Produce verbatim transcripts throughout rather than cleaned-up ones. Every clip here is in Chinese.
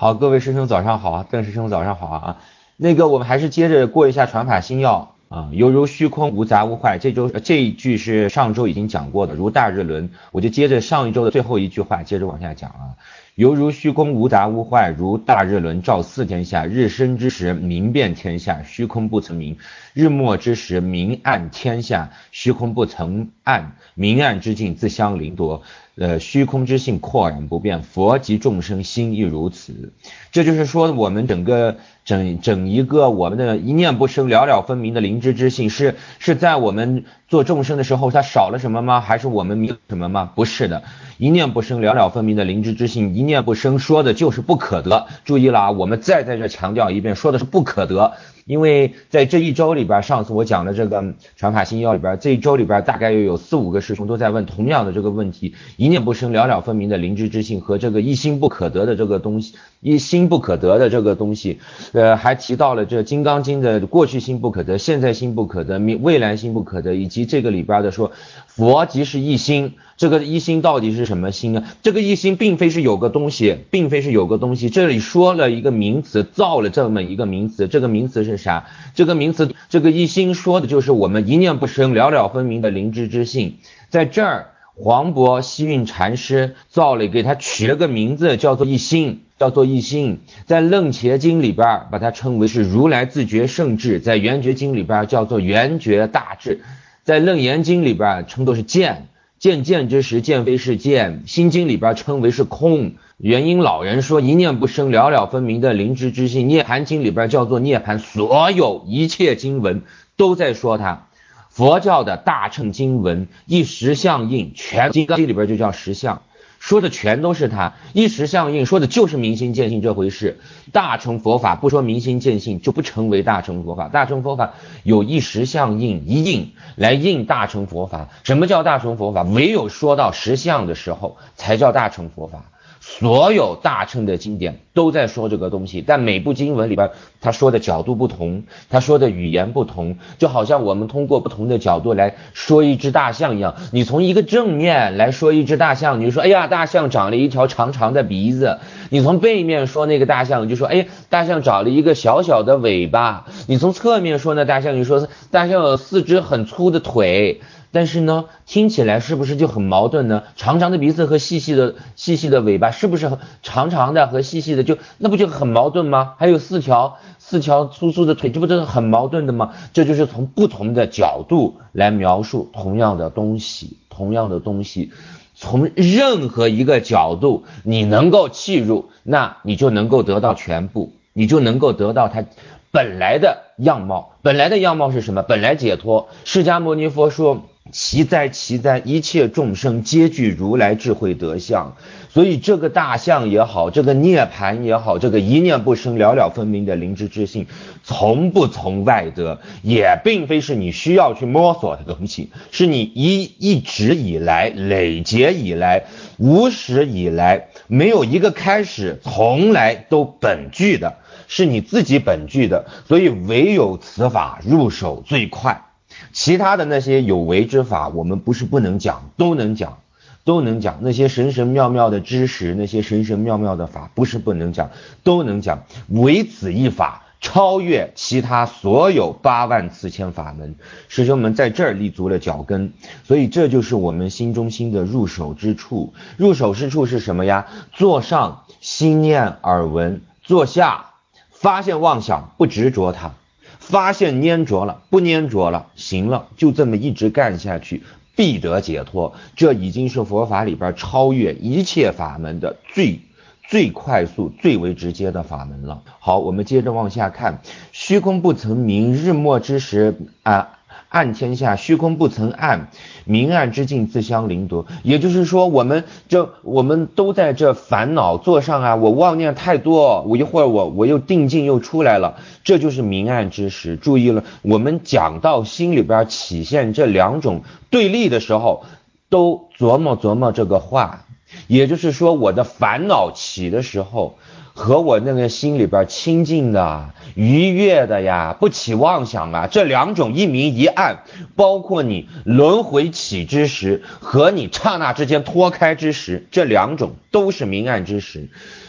好，各位师兄早上好啊，邓师兄早上好啊。那个我们还是接着过一下传法心要啊，犹如虚空无杂无坏。这周这一句是上周已经讲过的，如大日轮，我就接着上一周的最后一句话接着往下讲啊。犹如虚空无杂无坏，如大日轮照四天下。日升之时，明辨天下，虚空不曾明；日没之时，明暗天下，虚空不曾暗。明暗之境自相凌夺，呃，虚空之性阔然不变。佛及众生心亦如此。这就是说，我们整个整整一个我们的一念不生、了了分明的灵知之性，是是在我们做众生的时候，它少了什么吗？还是我们迷了什么吗？不是的，一念不生、了了分明的灵知之性，一念不生说的就是不可得。注意了啊，我们再在这强调一遍，说的是不可得。因为在这一周里边，上次我讲的这个传法心要里边，这一周里边大概又有四五个师兄都在问同样的这个问题：一念不生、了了分明的灵知之性和这个一心不可得的这个东西，一心不可得的这个东西，呃，还提到了这《金刚经》的过去心不可得、现在心不可得、未来心不可得，以及这个里边的说佛即是一心。这个一心到底是什么心呢？这个一心并非是有个东西，并非是有个东西，这里说了一个名词，造了这么一个名词，这个名词是啥？这个名词，这个一心说的就是我们一念不生、了了分明的灵知之性。在这儿，黄渤西运禅师造了，给他取了个名字，叫做一心，叫做一心。在楞伽经里边把它称为是如来自觉圣智，在圆觉经里边叫做圆觉大智，在楞严经里边称作是见。见见之时，见非是见。心经里边称为是空。元婴老人说一念不生、了了分明的灵知之性。涅盘经里边叫做涅盘。所有一切经文都在说它。佛教的大乘经文一实相应，全金刚经里边就叫实相，说的全都是它。一实相应说的就是明心见性这回事。大乘佛法不说明心见性，就不成为大乘佛法。大乘佛法有一实相应，一应来应大乘佛法。什么叫大乘佛法？唯有说到实相的时候才叫大乘佛法。所有大乘的经典都在说这个东西，但每部经文里边他说的角度不同，他说的语言不同，就好像我们通过不同的角度来说一只大象一样。你从一个正面来说一只大象，你就说哎呀，大象长了一条长长的鼻子。你从背面说那个大象，你就说哎，大象长了一个小小的尾巴。你从侧面说那大象，你说大象有四只很粗的腿。但是呢，听起来是不是就很矛盾呢？长长的鼻子和细细的细细的尾巴，是不是长长的和细细的就那不就很矛盾吗？还有四条四条粗粗的腿，这不就是很矛盾的吗？这就是从不同的角度来描述同样的东西，同样的东西，从任何一个角度你能够契入，那你就能够得到全部，你就能够得到它本来的样貌。本来的样貌是什么？本来解脱。释迦牟尼佛说其在其在，一切众生皆具如来智慧德相。所以这个大象也好，这个涅盘也好，这个一念不生、了了分明的灵知之性，从不从外得，也并非是你需要去摸索的东西，是你一一直以来累劫以来无始以来没有一个开始，从来都本具的，是你自己本具的。所以唯有此法入手最快。其他的那些有为之法，我们不是不能讲，都能讲，都能讲。那些神神妙妙的知识，那些神神妙妙的法，不是不能讲，都能讲。唯此一法超越其他所有八万四千法门。师兄们在这儿立足了脚跟，所以这就是我们心中心的入手之处。入手之处是什么呀？坐上心念耳闻，坐下发现妄想，不执着它。发现粘着了，不粘着了，行了，就这么一直干下去，必得解脱。这已经是佛法里边超越一切法门的最最快速、最为直接的法门了。好，我们接着往下看。虚空不曾明，日没之时啊，暗天下，虚空不曾暗，明暗之境自相凌夺。也就是说，我们这我们都在这烦恼座上啊，我妄念太多，我一会儿我我又定境又出来了，这就是明暗之时。注意了，我们讲到心里边起现这两种对立的时候，都琢磨琢磨这个话。也就是说，我的烦恼起的时候，和我那个心里边清净的、愉悦的呀，不起妄想啊，这两种一明一暗，包括你轮回起之时和你刹那之间脱开之时，这两种都是明暗之时。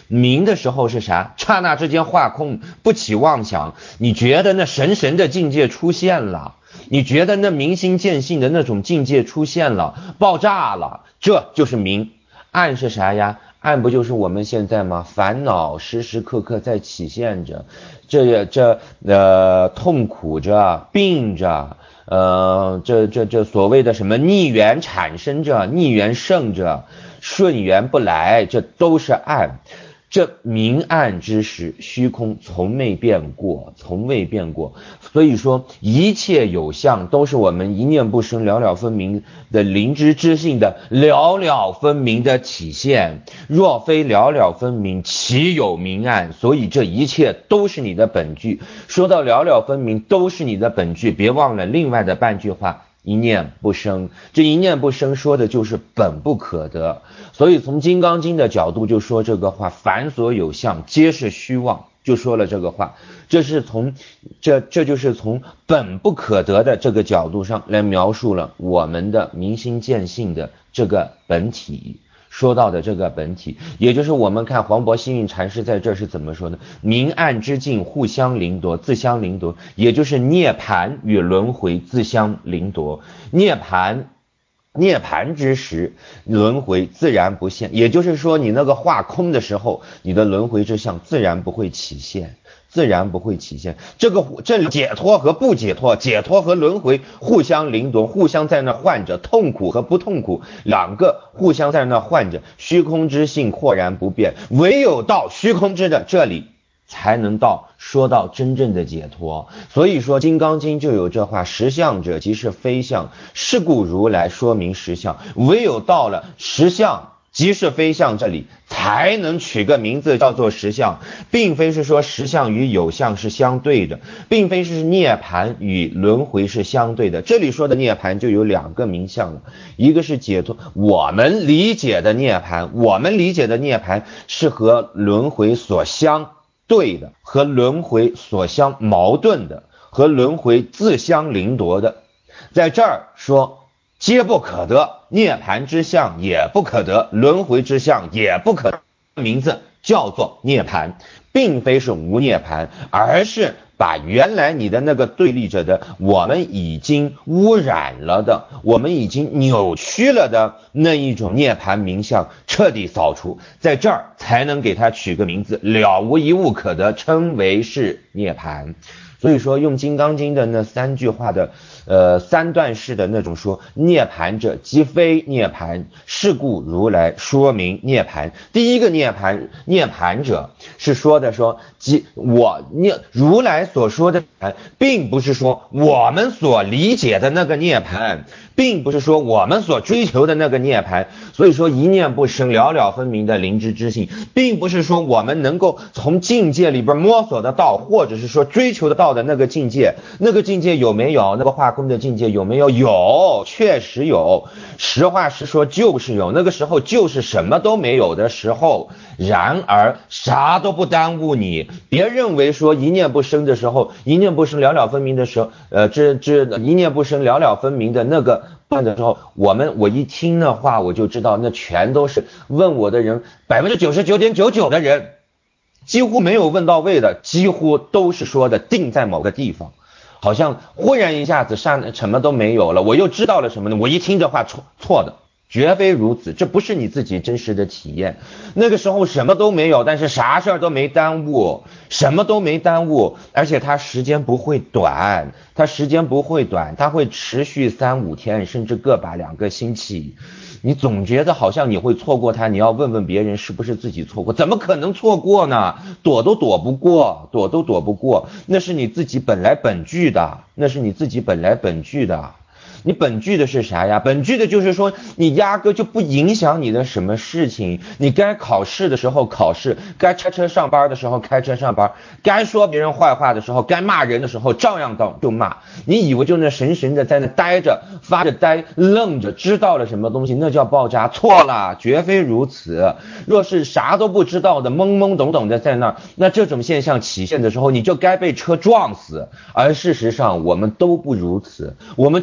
明的时候是啥？刹那之间化空，不起妄想，你觉得那神神的境界出现了，你觉得那明心见性的那种境界出现了，爆炸了，这就是明。暗是啥呀？暗不就是我们现在吗？烦恼时时刻刻在起现着，这这呃痛苦着，病着，呃这这这所谓的什么逆缘产生着，逆缘生着，顺缘不来，这都是暗。这明暗之时，虚空从未变过，从未变过。所以说一切有相都是我们一念不生了了分明的灵知之性的了了分明的体现。若非了了分明，岂有明暗？所以这一切都是你的本具。说到了了分明都是你的本具，别忘了另外的半句话，一念不生。这一念不生说的就是本不可得。所以从金刚经的角度就说这个话，凡所有相皆是虚妄，就说了这个话。这是从这这就是从本不可得的这个角度上来描述了我们的明心见性的这个本体。说到的这个本体，也就是我们看黄渤星云禅师在这是怎么说的？明暗之境互相凌夺，自相凌夺，也就是涅槃与轮回自相凌夺。涅槃涅槃之时，轮回自然不现，也就是说你那个化空的时候，你的轮回之相自然不会起现，自然不会起现。这个这里解脱和不解脱，解脱和轮回互相凌夺，互相在那换着，痛苦和不痛苦两个互相在那换着。虚空之性豁然不变，唯有到虚空之的这里才能到说到真正的解脱。所以说金刚经就有这话，实相者即是非相，是故如来说明实相。唯有到了实相即是非相这里，才能取个名字叫做实相，并非是说实相与有相是相对的，并非是涅槃与轮回是相对的。这里说的涅槃就有两个名相了，一个是解脱，我们理解的涅槃，我们理解的涅槃是和轮回所相对的，和轮回所相矛盾的，和轮回自相凌夺的。在这儿说皆不可得，涅槃之相也不可得，轮回之相也不可得，名字叫做涅槃，并非是无涅槃，而是把原来你的那个对立着的，我们已经污染了的，我们已经扭曲了的那一种涅槃名相彻底扫除，在这儿才能给它取个名字，了无一物可得，称为是涅槃。所以说用金刚经的那三句话的呃三段式的那种说，涅槃者即非涅槃，是故如来说明涅槃。第一个涅槃涅槃者是说的说即我涅如来所说的并不是说我们所理解的那个涅槃，并不是说我们所追求的那个涅槃。所以说一念不生了了分明的灵知之性，并不是说我们能够从境界里边摸索得到，或者是说追求得到的那个境界。那个境界有没有？那个化空的境界有没有？有，确实有，实话实说就是有。那个时候就是什么都没有的时候，然而啥都不耽误你。别认为说一念不生的时候，一念不生了了分明的时候，呃，这这一念不生了了分明的那个的时候，我们我一听的话我就知道，那全都是问我的人，百分之九十九点九九的人几乎没有问到位的，几乎都是说的定在某个地方，好像忽然一下子上什么都没有了，我又知道了什么呢？我一听这话错错的，绝非如此，这不是你自己真实的体验。那个时候什么都没有，但是啥事儿都没耽误，什么都没耽误，而且它时间不会短，它时间不会短，它会持续三五天，甚至个把两个星期。你总觉得好像你会错过它，你要问问别人是不是自己错过，怎么可能错过呢？躲都躲不过，躲都躲不过，那是你自己本来本具的，那是你自己本来本具的。你本具的是啥呀？本具的就是说你压根就不影响你的什么事情，你该考试的时候考试，该开车上班的时候开车上班，该说别人坏话的时候，该骂人的时候照样到就骂。你以为就那神神的在那呆着发着呆愣着知道了什么东西，那叫爆炸？错了，绝非如此。若是啥都不知道的懵懵懂懂的在那儿，那这种现象起现的时候你就该被车撞死。而事实上我们都不如此，我们就那境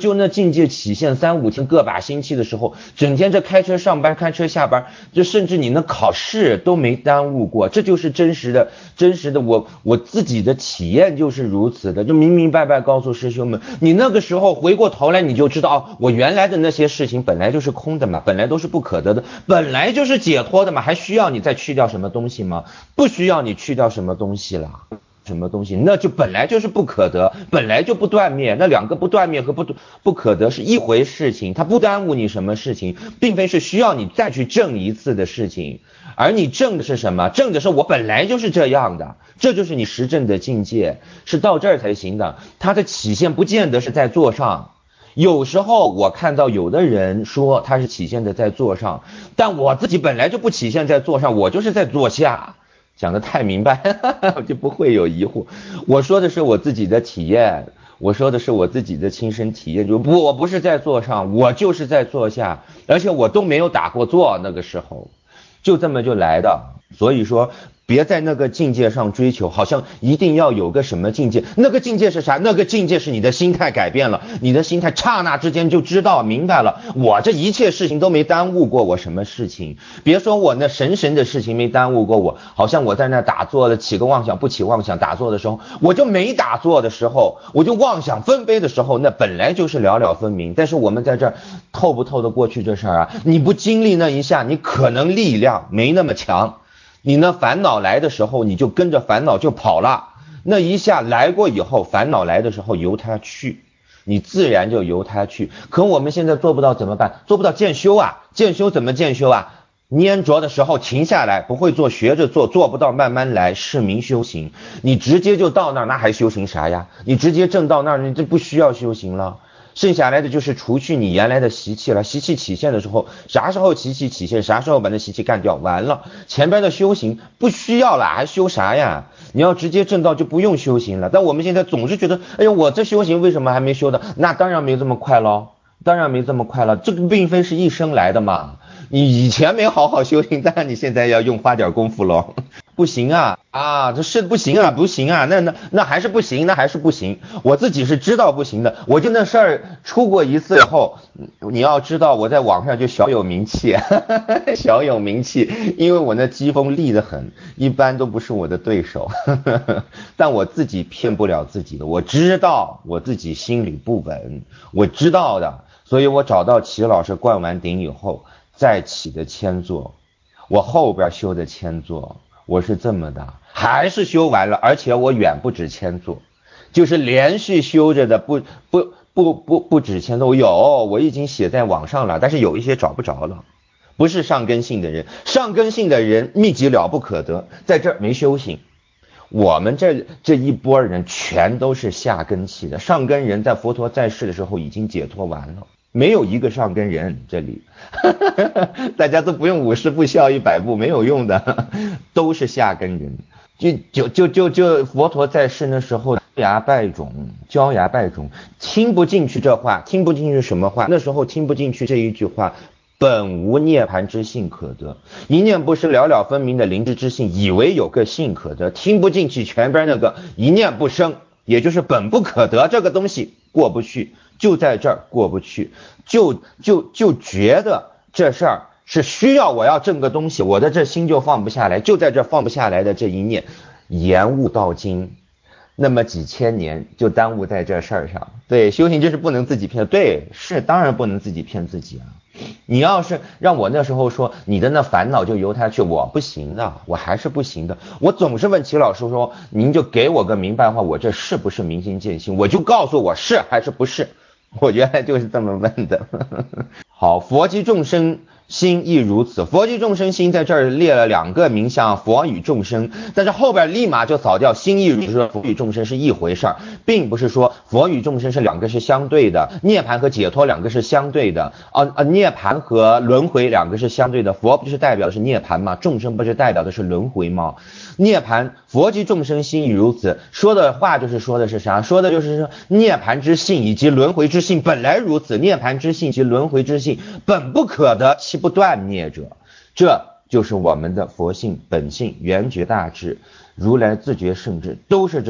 境界起现三五天个把星期的时候，整天这开车上班开车下班，就甚至你那考试都没耽误过，这就是真实的真实的我我自己的体验就是如此的，就明明白白告诉师兄们，你那个时候回过头来你就知道，哦，我原来的那些事情本来就是空的嘛，本来都是不可得的，本来就是解脱的嘛，还需要你再去掉什么东西吗？不需要你去掉什么东西了。什么东西那就本来就是不可得，本来就不断灭，那两个不断灭和不不可得是一回事情，它不耽误你什么事情，并非是需要你再去证一次的事情，而你证的是什么？证的是我本来就是这样的，这就是你实证的境界，是到这儿才行的。它的起现不见得是在座上，有时候我看到有的人说他是起现的在座上，但我自己本来就不起现在座上，我就是在座下。讲得太明白就不会有疑惑。我说的是我自己的体验，我说的是我自己的亲身体验，就不我不是在座上，我就是在座下，而且我都没有打过坐，那个时候就这么就来的。所以说别在那个境界上追求，好像一定要有个什么境界，那个境界是啥？那个境界是你的心态改变了，你的心态刹那之间就知道明白了，我这一切事情都没耽误过我什么事情，别说我那神神的事情没耽误过我，好像我在那打坐的起个妄想不起妄想，打坐的时候我就没打坐的时候，我就妄想分杯的时候，那本来就是了了分明。但是我们在这儿透不透得过去这事儿啊？你不经历那一下，你可能力量没那么强，你那烦恼来的时候你就跟着烦恼就跑了，那一下来过以后，烦恼来的时候由它去，你自然就由它去。可我们现在做不到怎么办？做不到渐修啊，渐修怎么渐修啊？粘着的时候停下来，不会做学着做，做不到慢慢来，是名修行。你直接就到那儿，那还修行啥呀？你直接正到那儿，你这不需要修行了。剩下来的就是除去你原来的习气了，习气起现的时候，啥时候习气起现，啥时候把那习气干掉，完了，前边的修行不需要了，还修啥呀？你要直接正道就不用修行了。但我们现在总是觉得，哎呦，我这修行为什么还没修的？那当然没这么快咯，当然没这么快了，这个并非是一生来的嘛。你以前没好好修行，当然你现在要用花点功夫咯。不行啊啊，这是不行啊，不行啊，那那那还是不行，那还是不行。我自己是知道不行的，我就那事儿出过一次以后，你要知道我在网上就小有名气，小有名气，因为我那机锋利得很，一般都不是我的对手，但我自己骗不了自己的，我知道我自己心里不稳，我知道的，所以我找到齐老师灌完顶以后再起的千座，我后边修的千座。我是这么的，还是修完了，而且我远不止千座，就是连续修着的，不不不不不止千座，有我已经写在网上了，但是有一些找不着了，不是上根性的人，上根性的人秘籍了不可得，在这儿没修行。我们这这一波人全都是下根器的，上根人在佛陀在世的时候已经解脱完了。没有一个上根人，这里大家都不用五十步笑一百步，没有用的，都是下根人。就就就就就佛陀在世那时候，焦芽败种，焦芽败种，听不进去这话，听不进去什么话？那时候听不进去这一句话，本无涅槃之性可得，一念不生了了分明的灵智之性，以为有个性可得，听不进去前边那个一念不生，也就是本不可得这个东西过不去。就在这儿过不去，就就就觉得这事儿是需要我要挣个东西，我的这心就放不下来，就在这放不下来的这一念，延误到今，那么几千年就耽误在这事儿上。对，修行就是不能自己骗，对，是当然不能自己骗自己啊。你要是让我那时候说你的那烦恼就由他去，我不行的，我还是不行的。我总是问齐老师说，您就给我个明白话，我这是不是明心见性？我就告诉我是还是不是。我原来就是这么问的。好，佛及众生心亦如此。佛及众生心在这儿列了两个名相，佛与众生，但是后边立马就扫掉心亦如此，说佛与众生是一回事儿，并不是说佛与众生是两个是相对的，涅槃和解脱两个是相对的啊啊，涅槃和轮回两个是相对的。佛不是代表的是涅槃吗？众生不是代表的是轮回吗？涅槃，佛及众生心亦如此，说的话就是说的是啥？说的就是说涅槃之性以及轮回之性本来如此，涅槃之性及轮回之性本不可得，其不断灭者。这就是我们的佛性本性圆觉大智，如来自觉圣智，都是这个。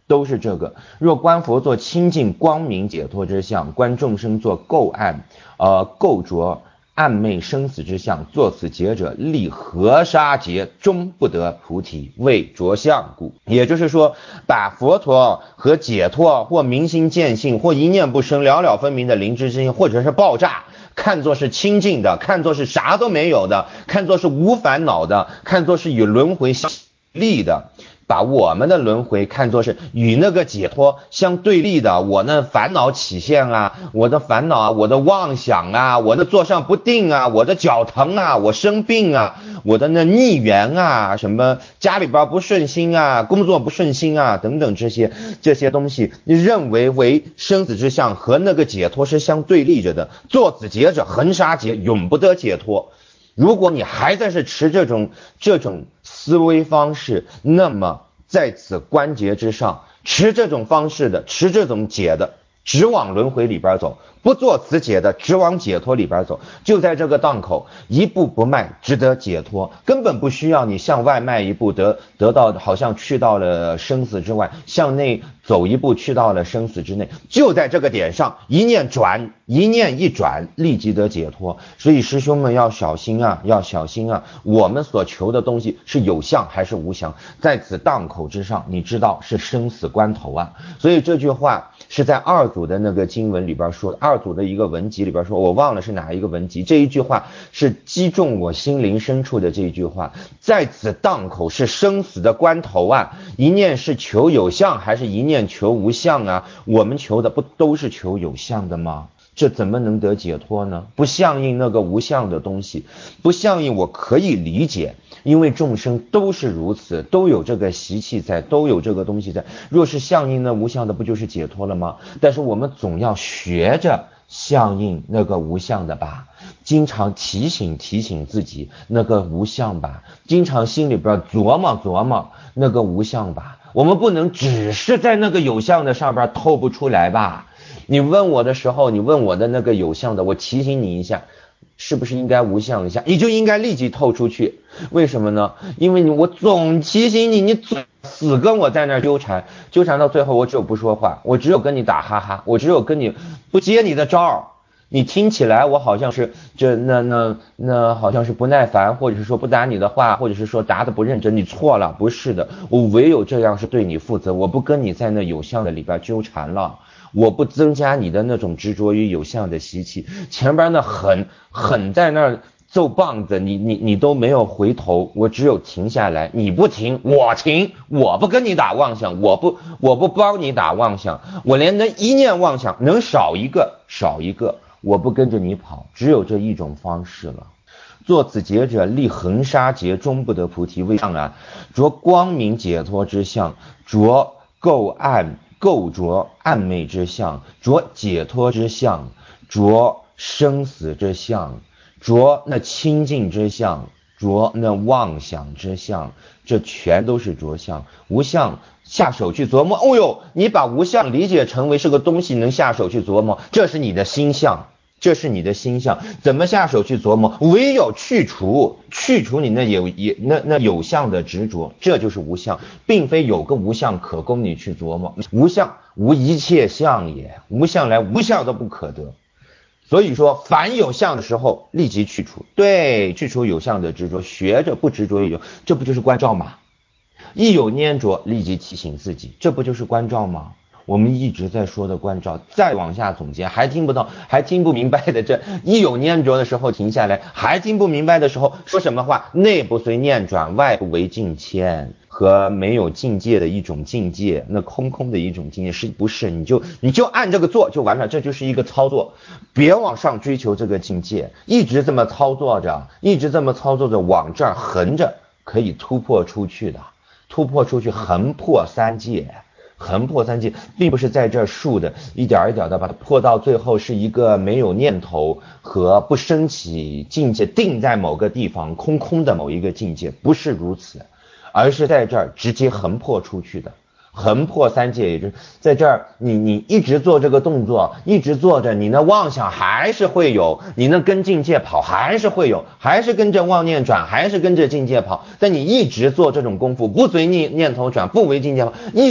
都是这个。若观佛作清净光明解脱之相，观众生作垢暗呃垢浊暗昧生死之相，作此劫者立河沙劫，终不得菩提，为着相故。也就是说，把佛陀和解脱或明心见性或一念不生了了分明的灵知之性，或者是爆炸，看作是清净的，看作是啥都没有的，看作是无烦恼的，看作是与轮回相立的，把我们的轮回看作是与那个解脱相对立的。我那烦恼起现啊，我的烦恼啊，我的妄想啊，我的坐上不定啊，我的脚疼啊，我生病啊，我的那逆缘啊，什么家里边不顺心啊，工作不顺心啊，等等这些这些东西，认为为生死之相和那个解脱是相对立着的。作此劫者恒沙劫，永不得解脱。如果你还在是持这种这种思维方式，那么在此关节之上，持这种方式的，持这种解的，直往轮回里边走；不做此解的，直往解脱里边走。就在这个档口，一步不迈，值得解脱，根本不需要你向外迈一步，得得到好像去到了生死之外，向内走一步去到了生死之内。就在这个点上，一念转，一念一转，立即得解脱。所以师兄们要小心啊，要小心啊！我们所求的东西是有相还是无相？在此档口之上，你知道是生死关头啊！所以这句话是在二祖的那个经文里边说的，二祖的一个文集里边说，我忘了是哪一个文集，这一句话是击中我心灵深处的这一句话。在此档口是生死的关头啊！一念是求有相还是一念求无相啊？我们求的不都是求有相的吗？这怎么能得解脱呢？不相应那个无相的东西，不相应我可以理解，因为众生都是如此，都有这个习气在，都有这个东西在。若是相应那无相的，不就是解脱了吗？但是我们总要学着相应那个无相的吧，经常提醒提醒自己那个无相吧，经常心里边琢磨琢磨那个无相吧。我们不能只是在那个有相的上边透不出来吧。你问我的时候，你问我的那个有相的，我提醒你一下，是不是应该无相一下？你就应该立即透出去。为什么呢？因为你我总提醒你，你总死跟我在那儿纠缠，纠缠到最后，我只有不说话，我只有跟你打哈哈，我只有跟你不接你的招儿。你听起来我好像是这那那那好像是不耐烦，或者是说不答你的话，或者是说答的不认真，你错了，不是的，我唯有这样是对你负责，我不跟你在那有相的里边纠缠了。我不增加你的那种执着于有相的习气，前边那狠狠在那儿奏棒子，你你你都没有回头，我只有停下来，你不停，我停，我不跟你打妄想，我不我不帮你打妄想，我连那一念妄想能少一个少一个，我不跟着你跑，只有这一种方式了。作此劫者，立恒沙劫，终不得菩提。为上啊，着光明解脱之相，着垢暗垢浊暗昧之相，着解脱之相，着生死之相，着那清净之相，着那妄想之相，这全都是着相。无相下手去琢磨，哦呦，你把无相理解成为是个东西能下手去琢磨，这是你的心相，这是你的心相。怎么下手去琢磨？唯有去除去除你那有也那那有相的执着，这就是无相，并非有个无相可供你去琢磨。无相无一切相也，无相来无相都不可得。所以说凡有相的时候立即去除，对，去除有相的执着，学着不执着于有，这不就是关照吗？一有粘着立即提醒自己，这不就是关照吗？我们一直在说的关照，再往下总结还听不到，还听不明白的，这一有粘着的时候停下来，还听不明白的时候说什么话？内不随念转，外不为境迁，和没有境界的一种境界，那空空的一种境界，是不是？你就你就按这个做就完了，这就是一个操作，别往上追求这个境界，一直这么操作着，一直这么操作着，往这儿横着可以突破出去的，突破出去，横破三界。横破三界，并不是在这儿竖的，一点一点的把它破到最后是一个没有念头和不升起境界，定在某个地方空空的某一个境界，不是如此，而是在这儿直接横破出去的。横破三界，也就是在这儿，你你一直做这个动作，一直做着，你那妄想还是会有，你那跟境界跑还是会有，还是跟着妄念转，还是跟着境界跑。但你一直做这种功夫，不随念念头转，不为境界跑，一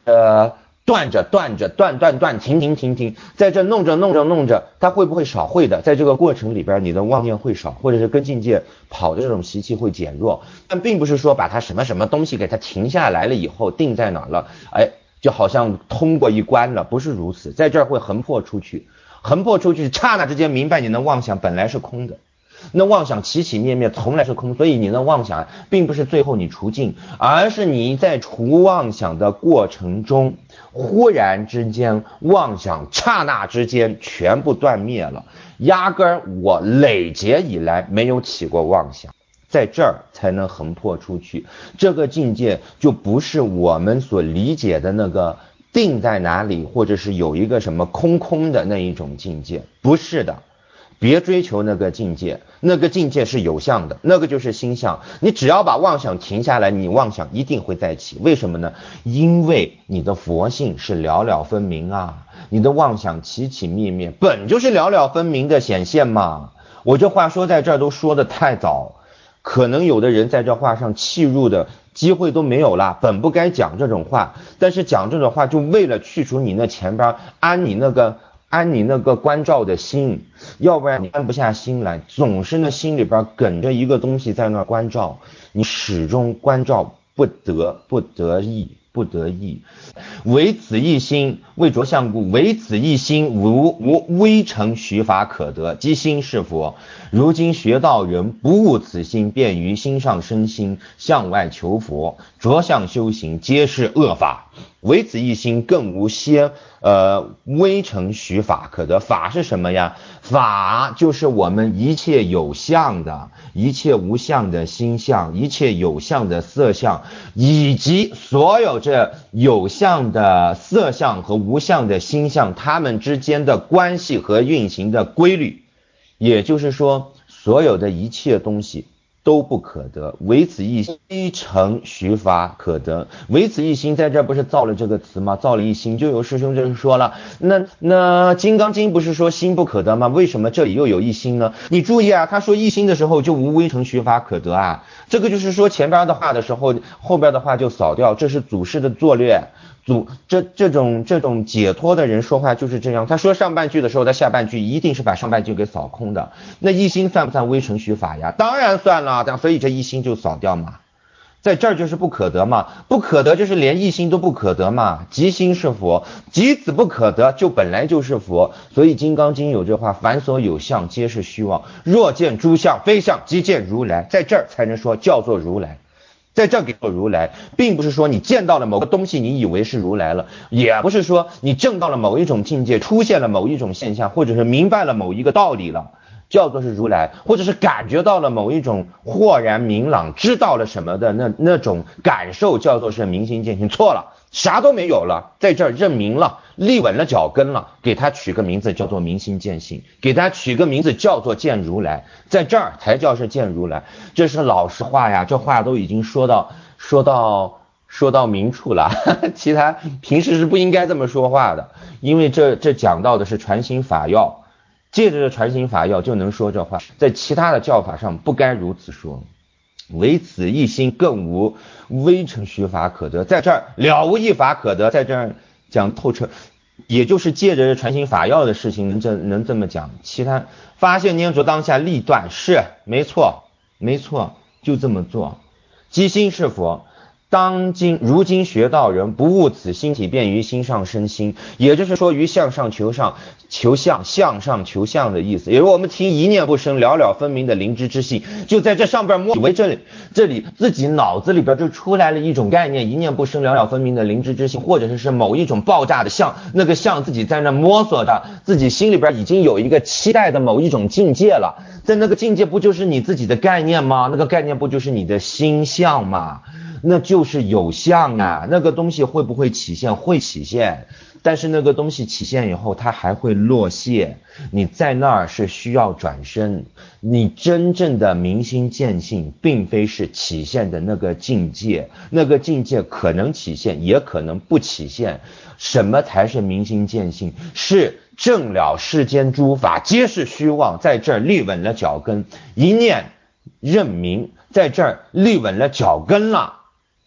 呃断着断着断断断停停停停，在这弄着弄着弄着，它会不会少？会的，在这个过程里边，你的妄念会少，或者是跟境界跑的这种习气会减弱，但并不是说把它什么什么东西给它停下来了以后定在哪了，哎，就好像通过一关了，不是如此，在这儿会横破出去，横破出去，刹那之间明白你的妄想本来是空的。那妄想起起灭灭从来是空，所以你的妄想并不是最后你除尽，而是你在除妄想的过程中，忽然之间妄想刹那之间全部断灭了，压根儿我累劫以来没有起过妄想，在这儿才能横破出去。这个境界就不是我们所理解的那个定在哪里，或者是有一个什么空空的那一种境界，不是的。别追求那个境界，那个境界是有相的，那个就是心相。你只要把妄想停下来，你妄想一定会再起。为什么呢？因为你的佛性是了了分明啊，你的妄想起起灭灭本就是了了分明的显现嘛。我这话说在这儿都说得太早，可能有的人在这话上契入的机会都没有了，本不该讲这种话，但是讲这种话就为了去除你那前边安你那个安你那个关照的心，要不然你安不下心来，总是那心里边梗着一个东西在那关照，你始终关照不得，不得意，不得意。唯此一心，为着相故，唯此一心，无无微成许法可得，即心是佛。如今学道人不悟此心，便于心上生心，向外求佛，着相修行，皆是恶法。唯此一心，更无些呃微成许法可得。法是什么呀？法就是我们一切有相的，一切无相的心相，一切有相的色相，以及所有这有相的色相和无相的心相，它们之间的关系和运行的规律。也就是说，所有的一切东西都不可得，唯此一心成许法可得。唯此一心在这不是造了这个词吗？造了一心，就有师兄就是说了，那那金刚经不是说心不可得吗？为什么这里又有一心呢？你注意啊，他说一心的时候就无微成许法可得啊，这个就是说前边的话的时候，后边的话就扫掉，这是祖师的作略。祖这这种这种解脱的人说话就是这样，他说上半句的时候，他下半句一定是把上半句给扫空的。那一心算不算微成许法呀？当然算了，所以这一心就扫掉嘛。在这儿就是不可得嘛，不可得就是连一心都不可得嘛。即心是佛，即此不可得，就本来就是佛。所以金刚经有这话，凡所有相皆是虚妄，若见诸相非相，即见如来。在这儿才能说叫做如来。在这给做如来，并不是说你见到了某个东西你以为是如来了，也不是说你证到了某一种境界，出现了某一种现象，或者是明白了某一个道理了，叫做是如来，或者是感觉到了某一种豁然明朗，知道了什么的那那种感受，叫做是明心见性。错了，啥都没有了，在这儿认明了，立稳了脚跟了，给他取个名字叫做明心见性，给他取个名字叫做见如来，在这儿才叫是见如来。这是老实话呀，这话都已经说到说到说到明处了，其他平时是不应该这么说话的，因为这这讲到的是传心法要，借着这传心法要就能说这话，在其他的教法上不该如此说。唯此一心，更无微成许法可得，在这儿了无一法可得，在这儿讲透彻，也就是借着传心法要的事情能这能这么讲。其他发现念着当下立断，是没错没错，就这么做。即心是佛，当今如今学道人不悟此心体，便于心上生心，也就是说于向上求上求相，向上求相的意思。也就是我们听一念不生了了分明的灵知之性，就在这上边摸，以为这里这里自己脑子里边就出来了一种概念，一念不生了了分明的灵知之性，或者是是某一种爆炸的相，那个相自己在那摸索的，自己心里边已经有一个期待的某一种境界了，在那个境界不就是你自己的概念吗？那个概念不就是你的心相吗？那就是有相啊，那个东西会不会起现？会起现，但是那个东西起现以后它还会落谢，你在那儿是需要转身。你真正的明心见性并非是起现的那个境界，那个境界可能起现也可能不起现。什么才是明心见性？是证了世间诸法皆是虚妄，在这儿立稳了脚跟，一念认明，在这儿立稳了脚跟了。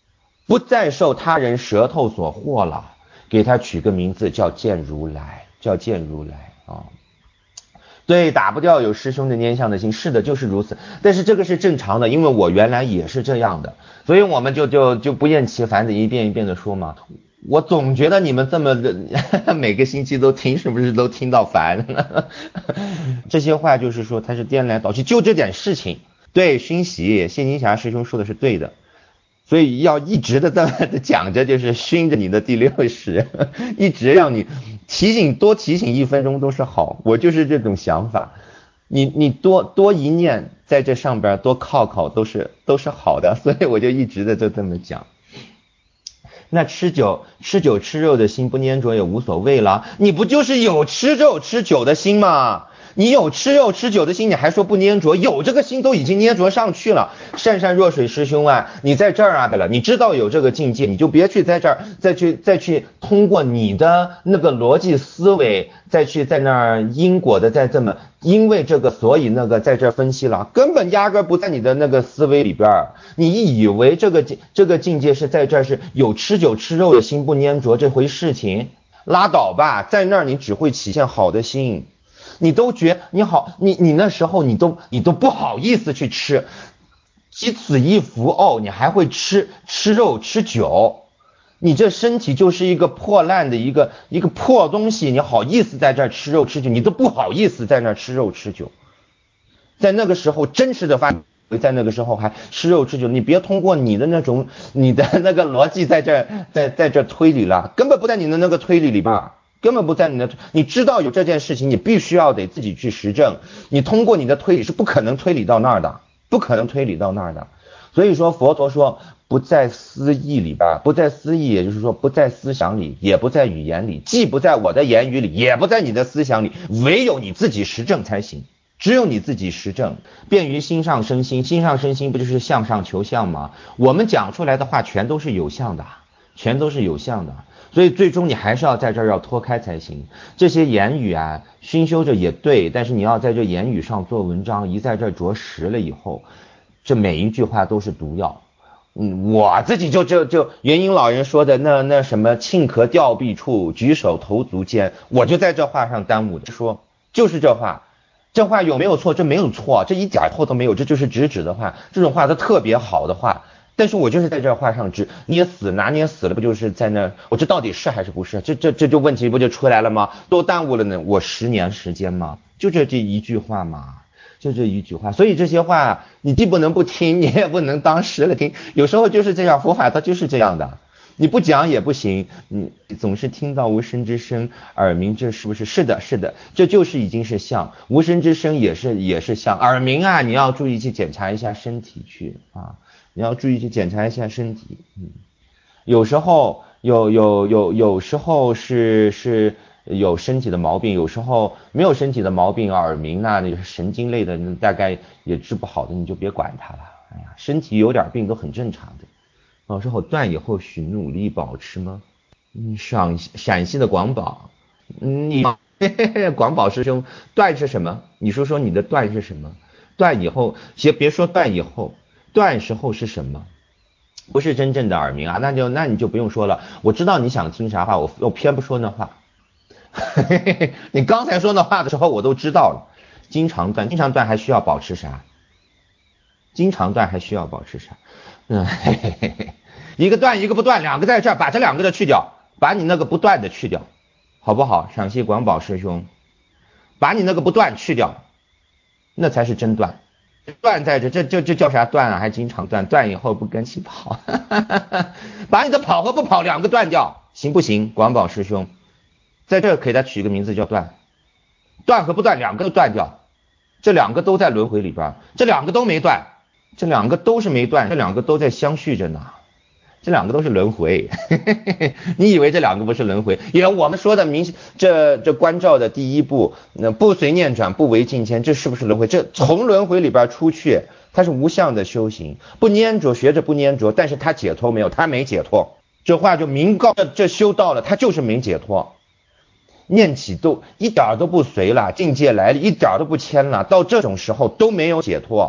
不再受他人舌头所惑了，给他取个名字叫见如来，叫见如来啊。对，打不掉有师兄的拈相的心，是的，就是如此。但是这个是正常的，因为我原来也是这样的，所以我们就就就不厌其烦的一遍一遍的说嘛。我总觉得你们这么的每个星期都听，是不是都听到烦？这些话就是说他是颠来倒去，就这点事情。对，熏习，谢金霞师兄说的是对的。所以要一直的这么的讲着，就是熏着你的第六识，一直让你提醒，多提醒一分钟都是好。我就是这种想法，你你多多一念在这上边多靠靠都是都是好的，所以我就一直的就这么讲。那吃酒吃酒吃肉的心不粘着也无所谓了，你不就是有吃肉吃酒的心吗？你有吃肉吃酒的心，你还说不粘着？有这个心都已经粘着上去了。善善若水师兄啊，你在这儿啊的了，你知道有这个境界，你就别去在这儿再去再去通过你的那个逻辑思维再去在那儿因果的再这么因为这个所以那个在这儿分析了，根本压根不在你的那个思维里边。你以为这个这个境界是在这儿是有吃酒吃肉的心不粘着这回事情，拉倒吧，在那儿你只会起现好的心。你都觉你好，你你那时候你都你都不好意思去吃，即此一伏哦，你还会吃吃肉吃酒，你这身体就是一个破烂的一个一个破东西，你好意思在这儿吃肉吃酒？你都不好意思在那儿吃肉吃酒。在那个时候真实的发在那个时候还吃肉吃酒，你别通过你的那种你的那个逻辑在这在在这推理了，根本不在你的那个推理里边。根本不在你的，你知道有这件事情，你必须要得自己去实证。你通过你的推理是不可能推理到那儿的，不可能推理到那儿的。所以说佛陀说不在思意里边，不在思意，也就是说不在思想里，也不在语言里，既不在我的言语里，也不在你的思想里，唯有你自己实证才行。只有你自己实证，便于心上生心，心上生心不就是向上求相吗？我们讲出来的话全都是有相的，全都是有相的。所以最终你还是要在这儿要脱开才行。这些言语啊，熏修着也对，但是你要在这言语上做文章，一在这着实了以后，这每一句话都是毒药。嗯，我自己就就就元婴老人说的那那什么磬壳吊臂处，举手投足间，我就在这话上耽误的说，就是这话。这话有没有错？这没有错，这一点错都没有，这就是直指的话，这种话它特别好的话。但是我就是在这话上指捏死拿捏死了，不就是在那我这到底是还是不是？这这这就问题不就出来了吗？都耽误了呢，我十年时间吗？就这这一句话嘛，就这一句话。所以这些话你既不能不听，你也不能当时了听。有时候就是这样，佛法它就是这样的，你不讲也不行。你总是听到无声之声，耳鸣，这是不是？是的，是的，这就是已经是相。无声之声也是也是相。耳鸣啊，你要注意去检查一下身体去啊。你要注意去检查一下身体，嗯，有时候有有有有时候是是有身体的毛病，有时候没有身体的毛病，耳鸣啊，那个神经类的，大概也治不好的，你就别管它了。哎呀，身体有点病都很正常的。老师好，断以后许努力保持吗？嗯，陕陕西的广宝，嗯，你广宝师兄，断是什么？你说说你的断是什么？断以后，先别说断以后。断时候是什么？不是真正的耳鸣啊，那就那你就不用说了。我知道你想听啥话，我我偏不说那话。你刚才说那话的时候，我都知道了。经常断，经常断还需要保持啥？经常断还需要保持啥？嗯，嘿嘿嘿嘿，一个断一个不断，两个在这儿，把这两个的去掉，把你那个不断的去掉，好不好？陕西广宝师兄，把你那个不断去掉，那才是真断。断在这，这这这叫啥断啊？还经常断，断以后不跟其跑，把你的跑和不跑两个断掉，行不行？广宝师兄，在这给他取一个名字叫断，断和不断两个都断掉，这两个都在轮回里边，这两个都没断，这两个都是没断，这两个都在相续着呢，这两个都是轮回。你以为这两个不是轮回？因为我们说的明这这观照的第一步，那不随念转，不为境迁，这是不是轮回？这从轮回里边出去，它是无相的修行，不粘着学着不粘着，但是他解脱没有？他没解脱。这话就明告这这修到了，他就是没解脱。念起都一点都不随了，境界来了，一点都不迁了，到这种时候都没有解脱。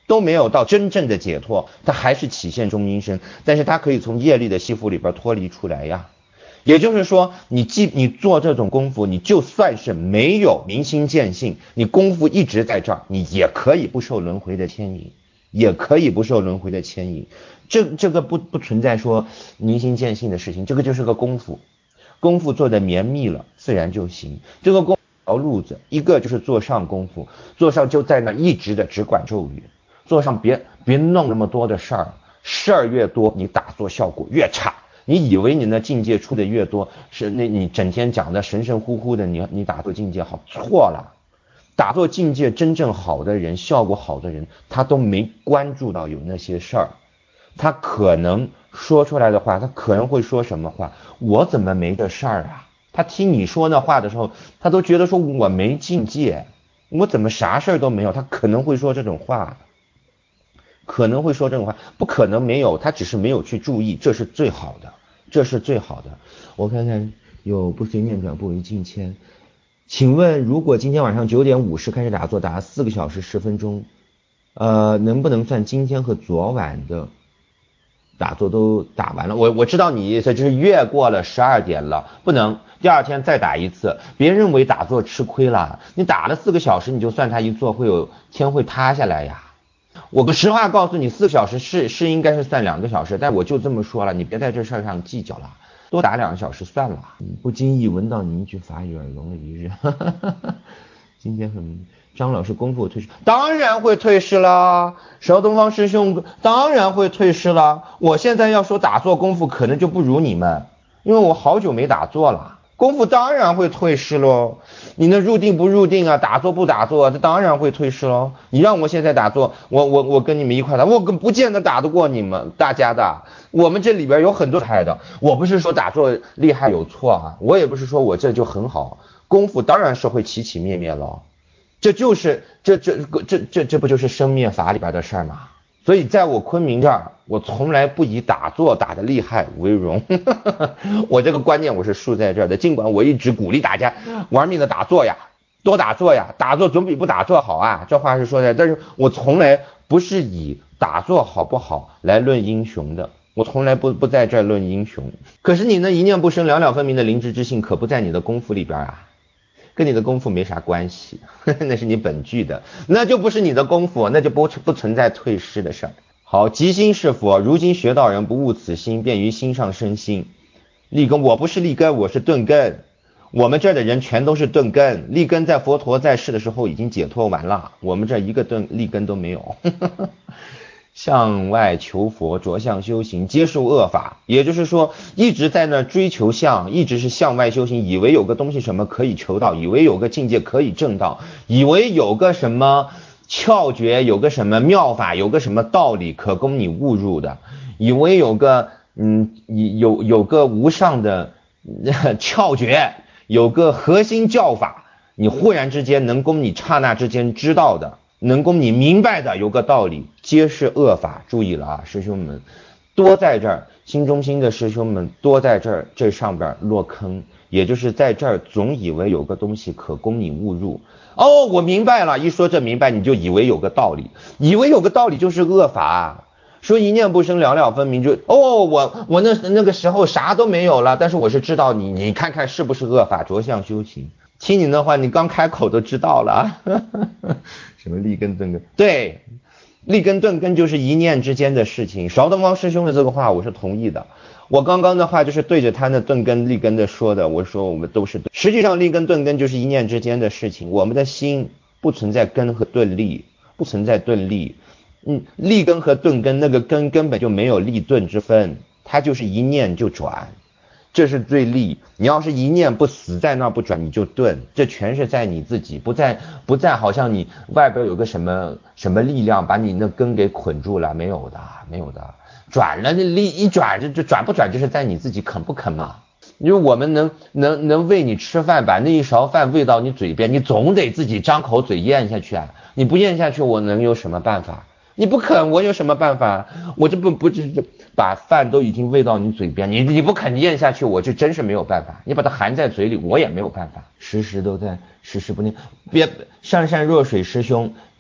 都没有到真正的解脱，他还是起现中阴身，但是他可以从业力的吸附里边脱离出来呀。也就是说，你既你做这种功夫，你就算是没有明心见性，你功夫一直在这儿，你也可以不受轮回的牵引，也可以不受轮回的牵引。这这个不不存在说明心见性的事情，这个就是个功夫，功夫做的绵密了，自然就行。这个功条路子，一个就是做上功夫，做上就在那一直的只管咒语，做上别别弄那么多的事儿，事儿越多，你打坐效果越差。你以为你那境界出的越多，是那你整天讲的神神乎乎的，你你打坐境界好，错了。打坐境界真正好的人，效果好的人，他都没关注到有那些事儿，他可能说出来的话，他可能会说什么话，我怎么没这事儿啊？他听你说那话的时候，他都觉得说我没境界，我怎么啥事儿都没有？他可能会说这种话。可能会说这种话，不可能没有，他只是没有去注意，这是最好的，这是最好的。我看看有不随念转不为境迁，请问如果今天晚上九点五十开始打坐，打了四个小时十分钟，呃，能不能算今天和昨晚的打坐都打完了？我我知道你意思，就是越过了十二点了，不能第二天再打一次，别认为打坐吃亏了，你打了四个小时，你就算他一坐会有天会塌下来呀。我实话告诉你，四个小时是是应该是算两个小时，但我就这么说了，你别在这事儿上计较了，多打两个小时算了。不经意闻到你一句法语，耳聋了一日。今天很，张老师功夫退失，当然会退失了。邵东方师兄当然会退失了。我现在要说打坐功夫，可能就不如你们，因为我好久没打坐了。功夫当然会退失咯，你那入定不入定啊，打坐不打坐，这当然会退失咯。你让我现在打坐，我我我跟你们一块打，我不见得打得过你们大家的。我们这里边有很多厉害的，我不是说打坐厉害有错啊，我也不是说我这就很好，功夫当然是会起起灭灭咯，这就是这这这这这不就是生灭法里边的事儿吗？所以在我昆明这儿，我从来不以打坐打得厉害为荣。我这个观念我是竖在这儿的，尽管我一直鼓励大家玩命的打坐呀，多打坐呀，打坐总比不打坐好啊，这话是说的，但是我从来不是以打坐好不好来论英雄的，我从来不不在这儿论英雄。可是你那一念不生了了分明的灵知之性，可不在你的功夫里边啊，跟你的功夫没啥关系，那是你本具的，那就不是你的功夫，那就不不存在退失的事儿。好，即心是佛，如今学道人不悟此心，便于心上生心。立根，我不是立根，我是顿根。我们这儿的人全都是顿根，立根在佛陀在世的时候已经解脱完了，我们这一个顿立根都没有。向外求佛，着相修行，接受恶法，也就是说一直在那追求相，一直是向外修行，以为有个东西什么可以求到，以为有个境界可以证到，以为有个什么窍诀，有个什么妙法，有个什么道理可供你悟入的，以为有个嗯有有个无上的窍诀，有个核心教法，你忽然之间能供你刹那之间知道的，能供你明白的有个道理，皆是恶法。注意了啊，师兄们多在这儿，心中心的师兄们多在这儿，这上边落坑，也就是在这儿总以为有个东西可供你悟入。哦，我明白了，一说这明白你就以为有个道理，以为有个道理就是恶法。说一念不生了了分明，就哦我我那那个时候啥都没有了，但是我是知道你你看看是不是恶法，着相修行。听你的话，你刚开口都知道了。什么立根顿根？对，立根顿根就是一念之间的事情。邵东方师兄的这个话我是同意的。我刚刚的话就是对着他那顿根立根的说的，我说我们都是对。实际上立根顿根就是一念之间的事情。我们的心不存在根和顿立，不存在顿立。嗯，立根和顿根那个根根本就没有立顿之分，它就是一念就转。这是最利，你要是一念不死在那不转，你就顿，这全是在你自己，不在不在好像你外边有个什么什么力量把你那根给捆住了，没有的，没有的，转了那力一转，这这转不转就是在你自己肯不肯嘛。因为我们能能能喂你吃饭，把那一勺饭喂到你嘴边，你总得自己张口嘴咽下去啊，你不咽下去我能有什么办法？你不肯，我有什么办法？我这不不这这把饭都已经喂到你嘴边，你你不肯咽下去，我就真是没有办法。你把它含在嘴里，我也没有办法。时时都在，时时不念。别上善若水师兄，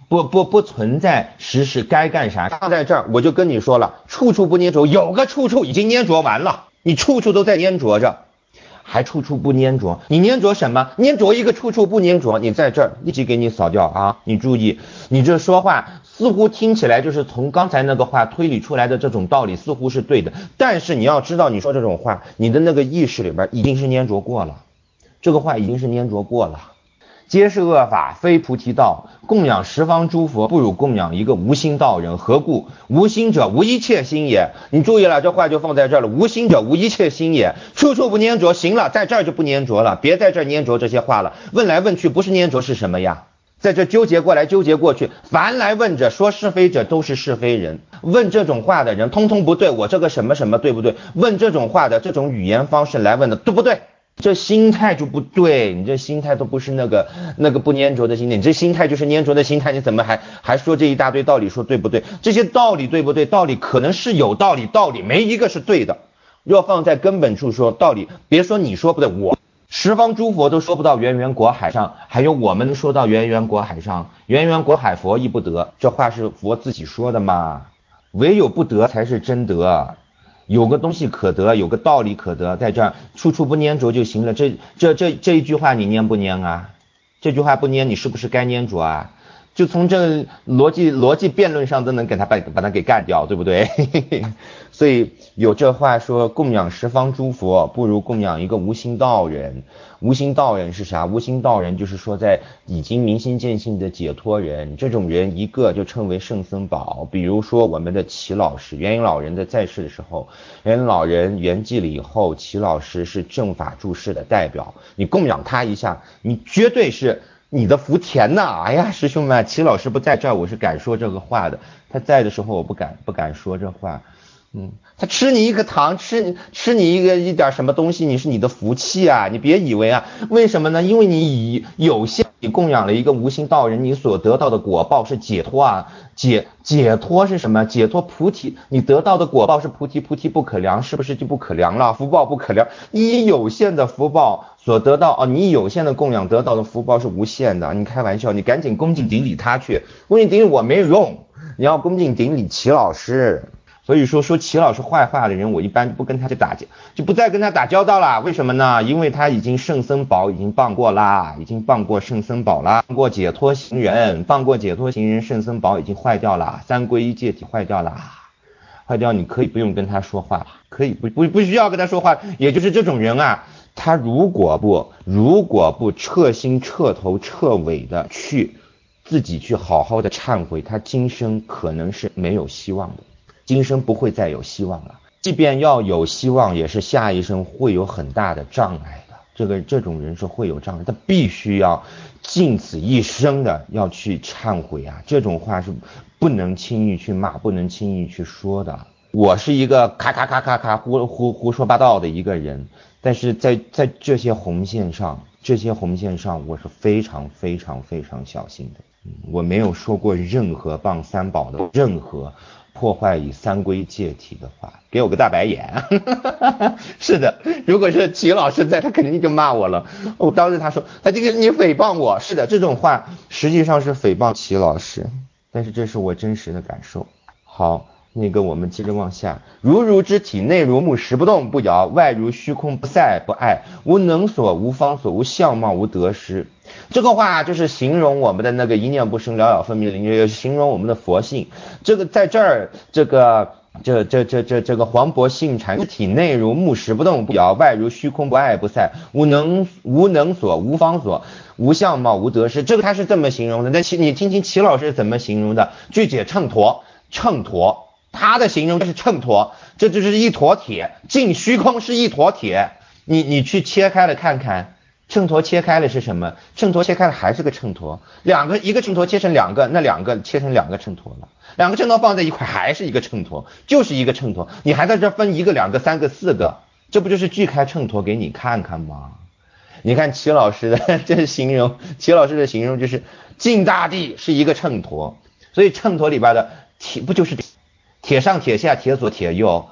不不不存在时时该干啥。 放在这儿我就跟你说了，处处不粘着，有个处处已经粘着完了，你处处都在粘着着， 还处处不粘着， 你粘着什么？粘着一个处处不粘着，你在这儿立即给你扫掉啊！你注意，你这说话似乎听起来就是从刚才那个话推理出来的这种道理似乎是对的，但是你要知道，你说这种话，你的那个意识里边已经是粘着过了，这个话已经是粘着过了。 皆是恶法，非菩提道。供养十方诸佛，不如供养一个无心道人。何故？无心者，无一切心也。你注意了，这话就放在这儿了。无心者，无一切心也。处处不粘着，行了，在这儿就不粘着了，别在这儿粘着这些话了。问来问去，不是粘着是什么呀？在这纠结过来纠结过去，凡来问者，说是非者都是是非人。问这种话的人，通通不对。我这个什么什么对不对？问这种话的这种语言方式来问的都不对。这心态就不对，你这心态都不是那个那个不粘着的心态，你这心态就是粘着的心态，你怎么还还说这一大堆道理，说对不对？这些道理对不对？道理可能是有道理，道理没一个是对的。若放在根本处说道理，别说你说不对，我十方诸佛都说不到源源国海上，还有我们能说到源源国海上，源源国海佛亦不得，这话是佛自己说的嘛？唯有不得才是真得。有个东西可得，有个道理可得，在这儿处处不粘着就行了。这这这这一句话你粘不粘啊？这句话不粘，你是不是该粘着啊？就从这逻辑逻辑辩论上都能给他把把他给干掉，对不对？所以有这话说，供养十方诸佛，不如供养一个无心道人。无心道人是啥？无心道人就是说在已经明心见性的解脱人，这种人一个就称为圣僧宝。比如说我们的齐老师，元婴老人在在世的时候，元婴老人圆寂了以后，齐老师是正法注释的代表，你供养他一下，你绝对是你的福田呐！哎呀，师兄们，齐老师不在这儿，我是敢说这个话的。他在的时候，我不敢不敢说这话。嗯，他吃你一颗糖，吃吃你一个一点什么东西，你是你的福气啊！你别以为啊，为什么呢？因为你以有限你供养了一个无心道人，你所得到的果报是解脱啊！解解脱是什么？解脱菩提，你得到的果报是菩提，菩提不可量，是不是就不可量了？福报不可量，你有限的福报所得到啊，你有限的供养得到的福报是无限的。你开玩笑，你赶紧恭敬顶礼他去，恭敬顶礼我没用，你要恭敬顶礼齐老师。所以说说齐老师坏话的人，我一般不跟他去打交，就不再跟他打交道了。为什么呢？因为他已经圣僧宝已经傍过啦，已经傍过圣僧宝啦，傍过解脱行人，傍过解脱行人，圣僧宝已经坏掉了，三皈依戒体坏掉了，坏掉你可以不用跟他说话，可以不不不需要跟他说话。也就是这种人啊，他如果不如果不彻心彻头彻尾的去自己去好好的忏悔，他今生可能是没有希望的。今生不会再有希望了，即便要有希望，也是下一生会有很大的障碍的。这个这种人是会有障碍，他必须要尽此一生的要去忏悔啊！这种话是不能轻易去骂，不能轻易去说的。我是一个咔咔咔咔咔胡胡胡说八道的一个人，但是在在这些红线上，这些红线上，我是非常非常非常小心的。我没有说过任何谤三宝的任何破坏以三皈戒体的话，给我个大白眼。是的，如果是齐老师在，他肯定就骂我了。我当时他说他这个你诽谤我，是的，这种话实际上是诽谤齐老师，但是这是我真实的感受。好，那个我们接着往下，如如之体，内如木石不动不摇，外如虚空不塞不碍，无能所无方所无相貌无得失。这个话就是形容我们的那个一念不生了了分明灵，也形容我们的佛性。这个在这儿这个这这这这这个黄渤性禅，体内如木石不动不摇，外如虚空不碍不塞，无能无能所无方所无相貌无得失。这个他是这么形容的，但齐你听听齐老师怎么形容的。具解秤砣，秤砣他的形容是秤砣，这就是一坨铁，进虚空是一坨铁，你你去切开了看看，秤砣切开了是什么？秤砣切开了还是个秤砣，两个一个秤砣切成两个，那两个切成两个秤砣了，两个秤砣放在一块还是一个秤砣，就是一个秤砣，你还在这分一个两个三个四个，这不就是锯开秤砣给你看看吗？你看齐老师的这是形容，齐老师的形容就是尽大地是一个秤砣，所以秤砣里边的铁不就是铁上铁下铁左铁右，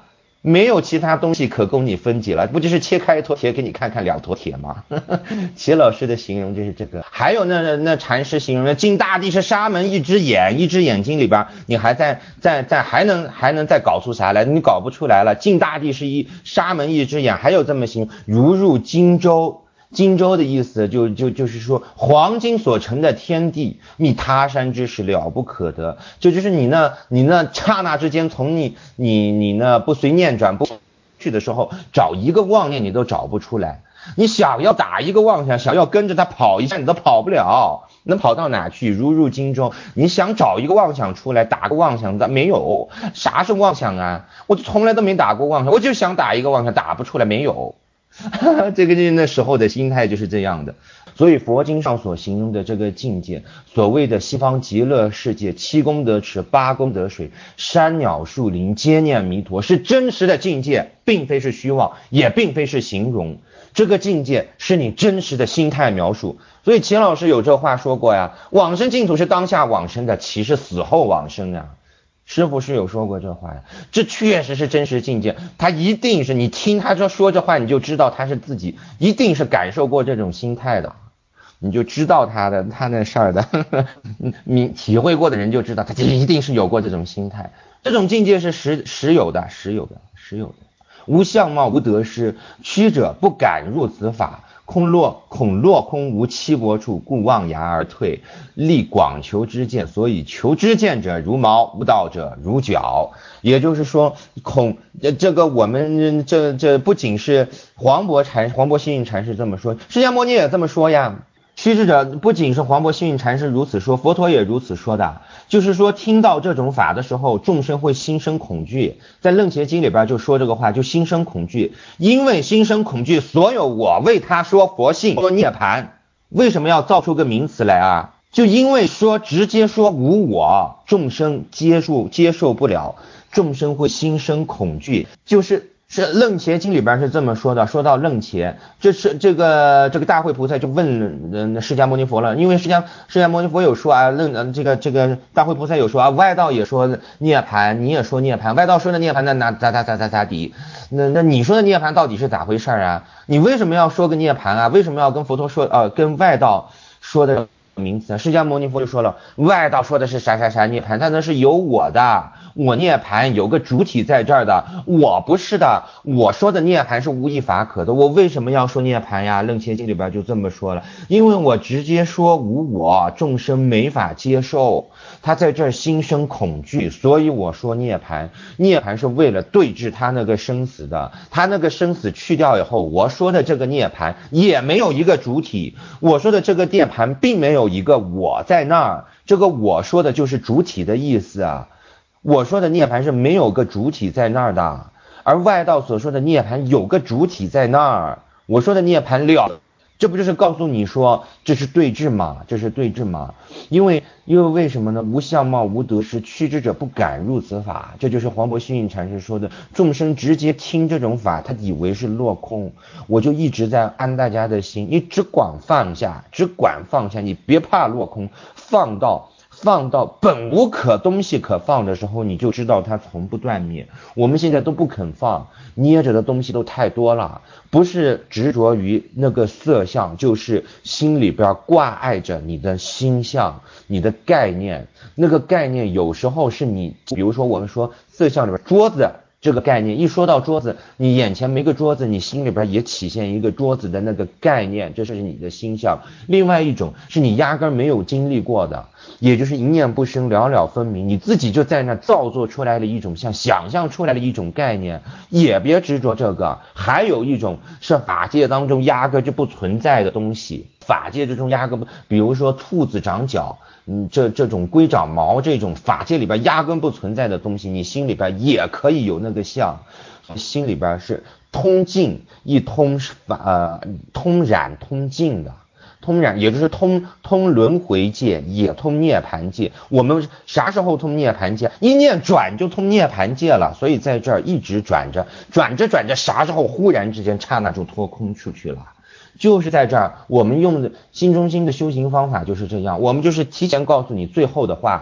没有其他东西可供你分解了，不就是切开一坨铁给你看看两坨铁吗？齐老师的形容就是这个。还有那那那禅师形容的晋大帝是沙门一只眼，一只眼睛里边你还在在在还能还能再搞出啥来？你搞不出来了。晋大帝是一沙门一只眼，还有这么形容，如入荆州。荆州的意思就就就是说黄金所成的天地，觅他山之石了不可得。就就是你那你那刹那之间，从你你你那不随念转不去的时候，找一个妄念你都找不出来。你想要打一个妄想，想要跟着他跑一下，你都跑不了，能跑到哪去？如入荆州。你想找一个妄想出来，打个妄想的没有。啥是妄想啊？我从来都没打过妄想，我就想打一个妄想，打不出来，没有。这个那时候的心态就是这样的。所以佛经上所形容的这个境界，所谓的西方极乐世界，七功德池，八功德水，山鸟树林皆念弥陀，是真实的境界，并非是虚妄，也并非是形容。这个境界是你真实的心态描述。所以秦老师有这话说过呀，往生净土是当下往生的，岂是死后往生啊？师父是有说过这话呀，这确实是真实境界。他一定是你听他这说这话，你就知道他是自己一定是感受过这种心态的，你就知道他的他那事儿的，你体会过的人就知道他一定是有过这种心态。这种境界是实实有的，实有的，实有的。无相貌，无得失，曲者不敢入此法。空落恐落空无七薄处，故望崖而退，立广求知见。所以求知见者如毛，悟道者如角。也就是说，恐这个我们这这不仅是黄渤禅黄渤心印禅师这么说，释迦牟尼也这么说呀。趋之者不仅是黄渤心印禅师如此说，佛陀也如此说的。就是说听到这种法的时候，众生会心生恐惧。在楞伽经里边就说这个话，就心生恐惧。因为心生恐惧，所有我为他说佛性说涅槃，为什么要造出个名词来啊？就因为说直接说无我，众生接受接受不了，众生会心生恐惧。就是是楞伽经里边是这么说的。说到楞伽，这是这个这个大慧菩萨就问呃释迦牟尼佛了，因为释迦释迦牟尼佛有说啊，楞呃这个这个大慧菩萨有说啊，外道也说涅槃，你也说涅槃，外道说的涅槃那那咋咋咋咋咋地，那那你说的涅槃到底是咋回事啊？你为什么要说个涅槃啊？为什么要跟佛陀说呃跟外道说的名词？释迦牟尼佛就说了，外道说的是啥啥啥涅槃，但那是有我的，我涅槃有个主体在这儿的，我不是的，我说的涅槃是无一法可的。我为什么要说涅槃呀？楞伽经里边就这么说了，因为我直接说无我，众生没法接受，他在这儿心生恐惧，所以我说涅槃。涅槃是为了对治他那个生死的，他那个生死去掉以后，我说的这个涅槃也没有一个主体，我说的这个涅槃并没有一个我在那儿，这个我说的就是主体的意思啊。我说的涅槃是没有个主体在那儿的，而外道所说的涅槃有个主体在那儿。我说的涅槃了，这不就是告诉你说这是对治吗？这是对治吗？因为因为为什么呢？无相貌，无得失，趋之者不敢入此法。这就是黄渤心印禅师说的，众生直接听这种法，他以为是落空。我就一直在安大家的心，你只管放下，只管放下，你别怕落空，放到放到本无可东西可放的时候，你就知道它从不断灭。我们现在都不肯放，捏着的东西都太多了，不是执着于那个色相，就是心里边挂碍着你的心相，你的概念。那个概念有时候是你，比如说我们说色相里边桌子这个概念，一说到桌子，你眼前没个桌子，你心里边也体现一个桌子的那个概念，这是你的心相。另外一种是你压根没有经历过的，也就是一念不生，了了分明，你自己就在那造作出来的一种像想象出来的一种概念，也别执着这个。还有一种是法界当中压根就不存在的东西，法界之中压根不，比如说兔子长角，嗯，这这种龟长毛，这种法界里边压根不存在的东西，你心里边也可以有那个相，心里边是通尽一通呃通染通尽的。通染也就是通通轮回界，也通涅槃界。我们啥时候通涅槃界？一念转就通涅槃界了。所以在这儿一直转着，转着转着，啥时候忽然之间刹那就脱空出去了。就是在这儿，我们用的心中心的修行方法就是这样，我们就是提前告诉你最后的话，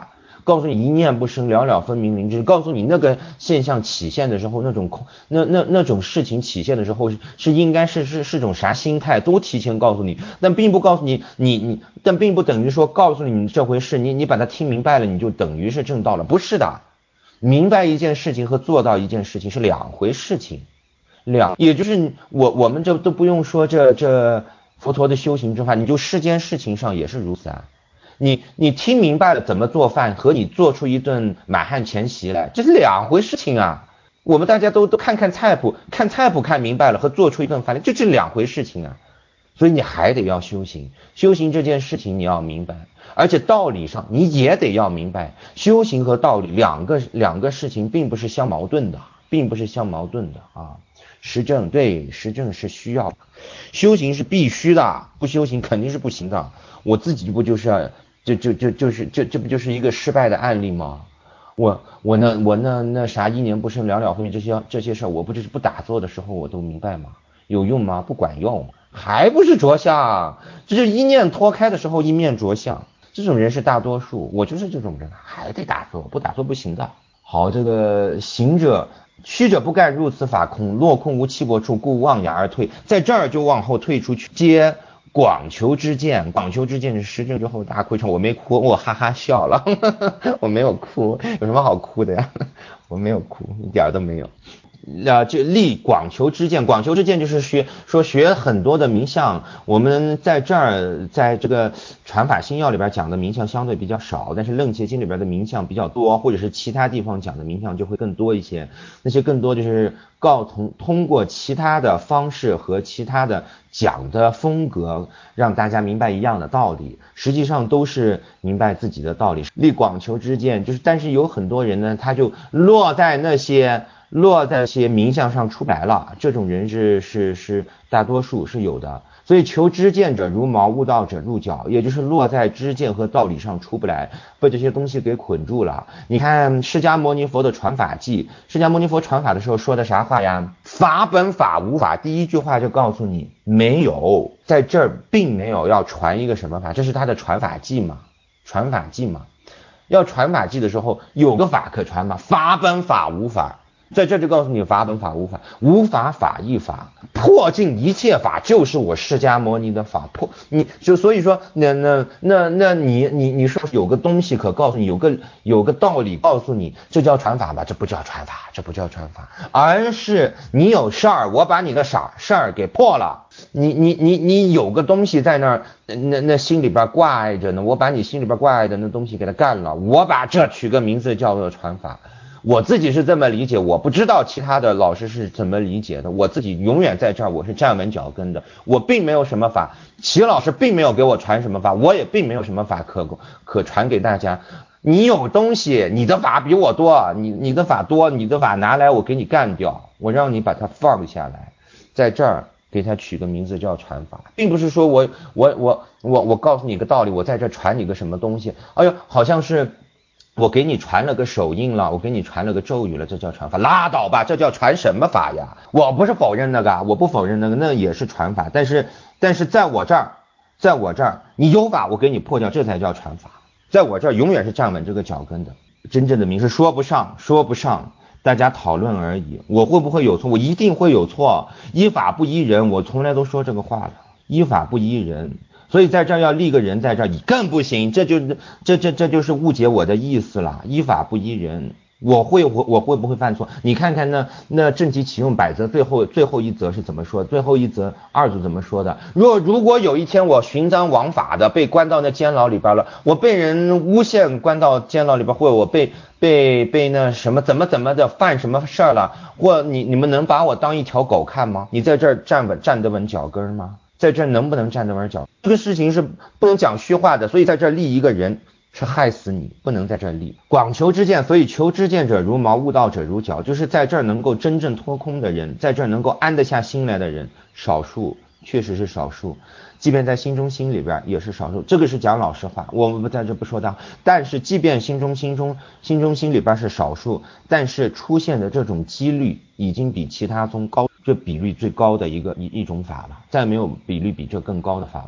告诉你一念不生，了了分明明知，告诉你那个现象起现的时候，那种空，那那那种事情起现的时候是是应该是是是种啥心态，都提前告诉你，但并不告诉你你你，但并不等于说告诉你这回事，你你把它听明白了，你就等于是正道了，不是的，明白一件事情和做到一件事情是两回事情。两，也就是我我们这都不用说这这佛陀的修行之法，你就世间事情上也是如此啊。你你听明白了怎么做饭，和你做出一顿满汉全席来，这是两回事情啊。我们大家都都看看菜谱，看菜谱看明白了和做出一顿饭来，这是两回事情啊。所以你还得要修行，修行这件事情你要明白，而且道理上你也得要明白，修行和道理两个两个事情并不是相矛盾的，并不是相矛盾的啊。实证，对，实证是需要的，修行是必须的，不修行肯定是不行的。我自己不就是就就就就是这这不就是一个失败的案例吗？我我那我那那啥一年不生了了分明这些这些事儿，我不就是不打坐的时候我都明白吗？有用吗？不管用，还不是着相，这就一念脱开的时候一面着相，这种人是大多数，我就是这种人，还得打坐，不打坐不行的。好，这个行者。虚者不干入此法空，落空无气薄处，故望崖而退。在这儿就往后退出去，接广求之见。广求之见是实证之后大亏成，我没哭，我哈哈笑了，我没有哭，有什么好哭的呀？我没有哭，一点都没有。呃，就立广求之见，广求之见就是学说学很多的名相，我们在这儿在这个传法心要里边讲的名相相对比较少，但是楞伽经里边的名相比较多，或者是其他地方讲的名相就会更多一些。那些更多就是告通通过其他的方式和其他的讲的风格，让大家明白一样的道理，实际上都是明白自己的道理。立广求之见，就是但是有很多人呢，他就落在那些。落在些名相上出不来了，这种人是是是大多数是有的，所以求知见者如毛，悟道者入脚，也就是落在知见和道理上出不来，被这些东西给捆住了。你看释迦牟尼佛的传法记，释迦牟尼佛传法的时候说的啥话呀？法本法无法，第一句话就告诉你没有，在这儿并没有要传一个什么法，这是他的传法记嘛，传法记嘛。要传法记的时候有个法可传吗？法本法无法。在这就告诉你法本法无法，无法法亦法，破尽一切法就是我释迦牟尼的法破。你就所以说那那那那你你你说有个东西可告诉你，有个有个道理告诉你，这叫传法吧？这不叫传法，这不叫传法，而是你有事儿，我把你的傻事儿给破了。你你你你有个东西在那儿，那那心里边挂着呢，我把你心里边挂着的那东西给它干了，我把这取个名字叫做传法。我自己是这么理解，我不知道其他的老师是怎么理解的，我自己永远在这儿我是站稳脚跟的，我并没有什么法，齐老师并没有给我传什么法，我也并没有什么法可可传给大家。你有东西，你的法比我多，你你的法多，你的法拿来我给你干掉，我让你把它放下来，在这儿给它取个名字叫传法，并不是说我我我我我告诉你个道理，我在这传你个什么东西，哎呦好像是我给你传了个手印了，我给你传了个咒语了，这叫传法？拉倒吧，这叫传什么法呀？我不是否认那个，我不否认那个，那也是传法。但是，但是在我这儿，在我这儿，你有法我给你破掉，这才叫传法。在我这儿永远是站稳这个脚跟的。真正的名是说不上，说不上，大家讨论而已。我会不会有错？我一定会有错。依法不依人，我从来都说这个话的。依法不依人。所以在这儿要立个人在这儿，你更不行，这就这这这就是误解我的意思了。依法不依人，我会我我会不会犯错？你看看那那正极启用百则最后最后一则是怎么说？最后一则二组怎么说的？若如果有一天我循章枉法的被关到那监牢里边了，我被人诬陷关到监牢里边，或者我被被被那什么怎么怎么的犯什么事儿了，或你你们能把我当一条狗看吗？你在这儿站稳站得稳脚跟吗？在这能不能站得稳脚？这个事情是不能讲虚话的，所以在这立一个人是害死你，不能在这立。广求知见，所以求知见者如毛，悟道者如脚，就是在这儿能够真正脱空的人，在这儿能够安得下心来的人，少数，确实是少数，即便在心中心里边也是少数。这个是讲老实话，我们不在这不说的。但是即便心中心中心中心里边是少数，但是出现的这种几率已经比其他宗高。这比率最高的一个一一种法了，再没有比率比这更高的法了。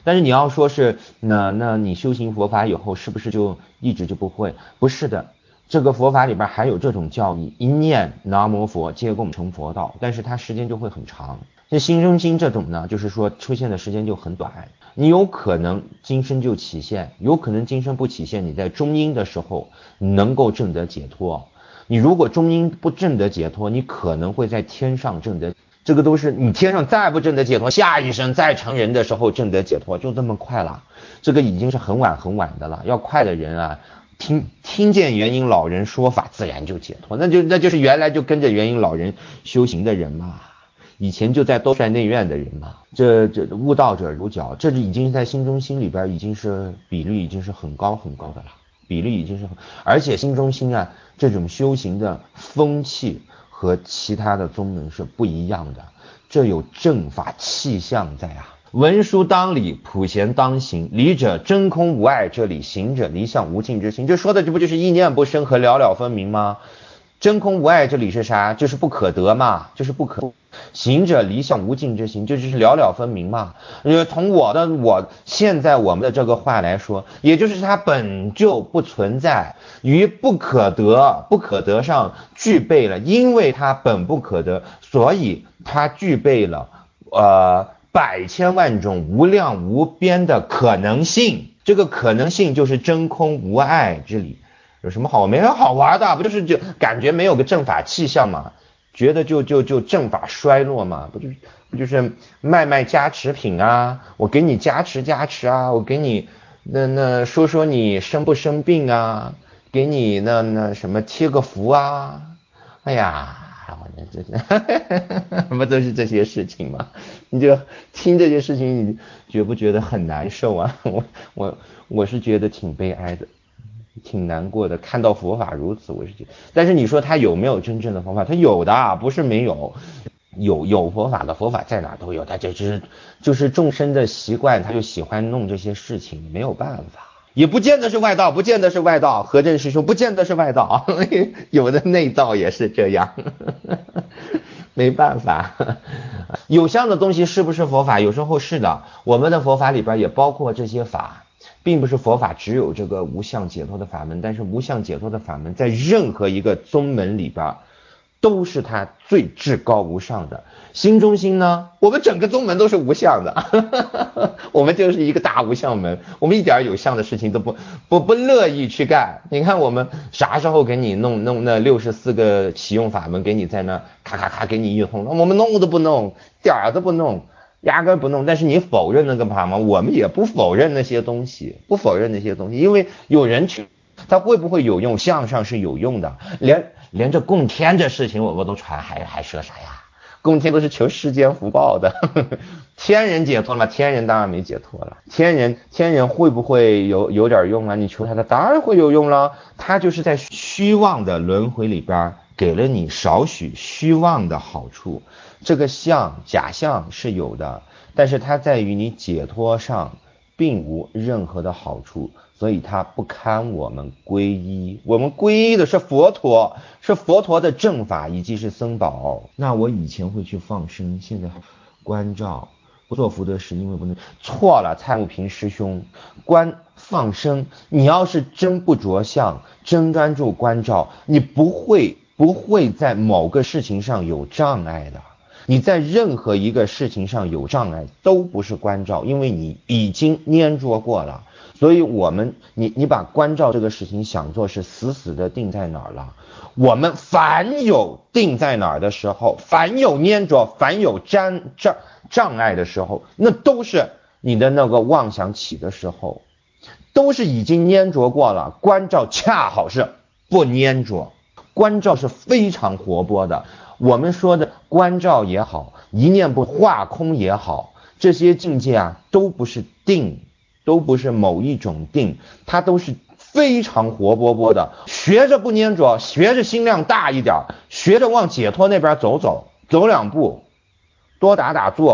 但是你要说是那那你修行佛法以后是不是就一直就不会？不是的，这个佛法里边还有这种教义，一念南无佛皆共成佛道，但是它时间就会很长。像心中心这种呢，就是说出现的时间就很短，你有可能今生就起现，有可能今生不起现，你在中阴的时候能够证得解脱。你如果中阴不证得解脱，你可能会在天上证得，这个都是你天上再不证得解脱，下一生再成人的时候证得解脱，就这么快了。这个已经是很晚很晚的了，要快的人啊，听听见元婴老人说法，自然就解脱，那就那就是原来就跟着元婴老人修行的人嘛。以前就在兜率内院的人嘛，这这悟道者如皎，这已经在心中心里边已经是比率已经是很高很高的了，比率已经是很，而且心中心啊这种修行的风气和其他的宗门是不一样的，这有正法气象在啊。文殊当理，普贤当行，理者真空无碍这里，行者离相无尽之行，这说的这不就是意念不生和了了分明吗？真空无碍这里是啥？就是不可得嘛，就是不可。行者离相无尽之行，这就是了了分明嘛。呃，从我的我现在我们的这个话来说，也就是它本就不存在，于不可得不可得上具备了，因为它本不可得，所以它具备了呃百千万种无量无边的可能性。这个可能性就是真空无碍之理。有什么好没有好玩的？不就是就感觉没有个正法气象嘛？觉得就就就正法衰落嘛？不就不就是卖卖加持品啊？我给你加持加持啊，我给你那那说说你生不生病啊？给你那那什么贴个符啊？哎呀，我这这不都是这些事情吗？你就听这些事情，你觉不觉得很难受啊？我我我是觉得挺悲哀的。挺难过的，看到佛法如此，我是觉得。但是你说他有没有真正的佛法？他有的，不是没有，有有佛法的，佛法在哪都有。他这只是就是众生的习惯，他就喜欢弄这些事情，没有办法，也不见得是外道，不见得是外道。何正师兄不见得是外道，有的内道也是这样，没办法。有相的东西是不是佛法？有时候是的，我们的佛法里边也包括这些法。并不是佛法只有这个无相解脱的法门，但是无相解脱的法门在任何一个宗门里边都是它最至高无上的。心中心呢，我们整个宗门都是无相的我们就是一个大无相门，我们一点有相的事情都不不不乐意去干。你看我们啥时候给你弄弄那六十四个启用法门给你在那咔咔咔给你一通，我们弄都不弄，点儿都不弄，压根不弄。但是你否认那个法吗？我们也不否认那些东西，不否认那些东西，因为有人去，他会不会有用？相上是有用的，连连这供天这事情我们都传，还还说啥呀？供天都是求世间福报的，呵呵，天人解脱了吗？天人当然没解脱了。天人天人会不会有有点用啊？你求他的当然会有用了，他就是在虚妄的轮回里边给了你少许虚妄的好处。这个相假象是有的，但是它在于你解脱上并无任何的好处，所以它不堪我们皈依。我们皈依的是佛陀，是佛陀的正法以及是僧宝。那我以前会去放生，现在关照不做福德是因为不能。错了，蔡木平师兄，关放生，你要是真不着相，真专注关照，你不会不会在某个事情上有障碍的。你在任何一个事情上有障碍都不是关照，因为你已经粘着过了。所以我们你你把关照这个事情想做是死死的定在哪儿了。我们凡有定在哪儿的时候，凡有粘着，凡有障障障碍的时候，那都是你的那个妄想起的时候，都是已经粘着过了。关照恰好是不粘着，关照是非常活泼的。我们说的关照也好，一念不化空也好，这些境界啊都不是定，都不是某一种定，它都是非常活泼泼的。学着不粘着，学着心量大一点，学着往解脱那边走走，走两步，多打打坐，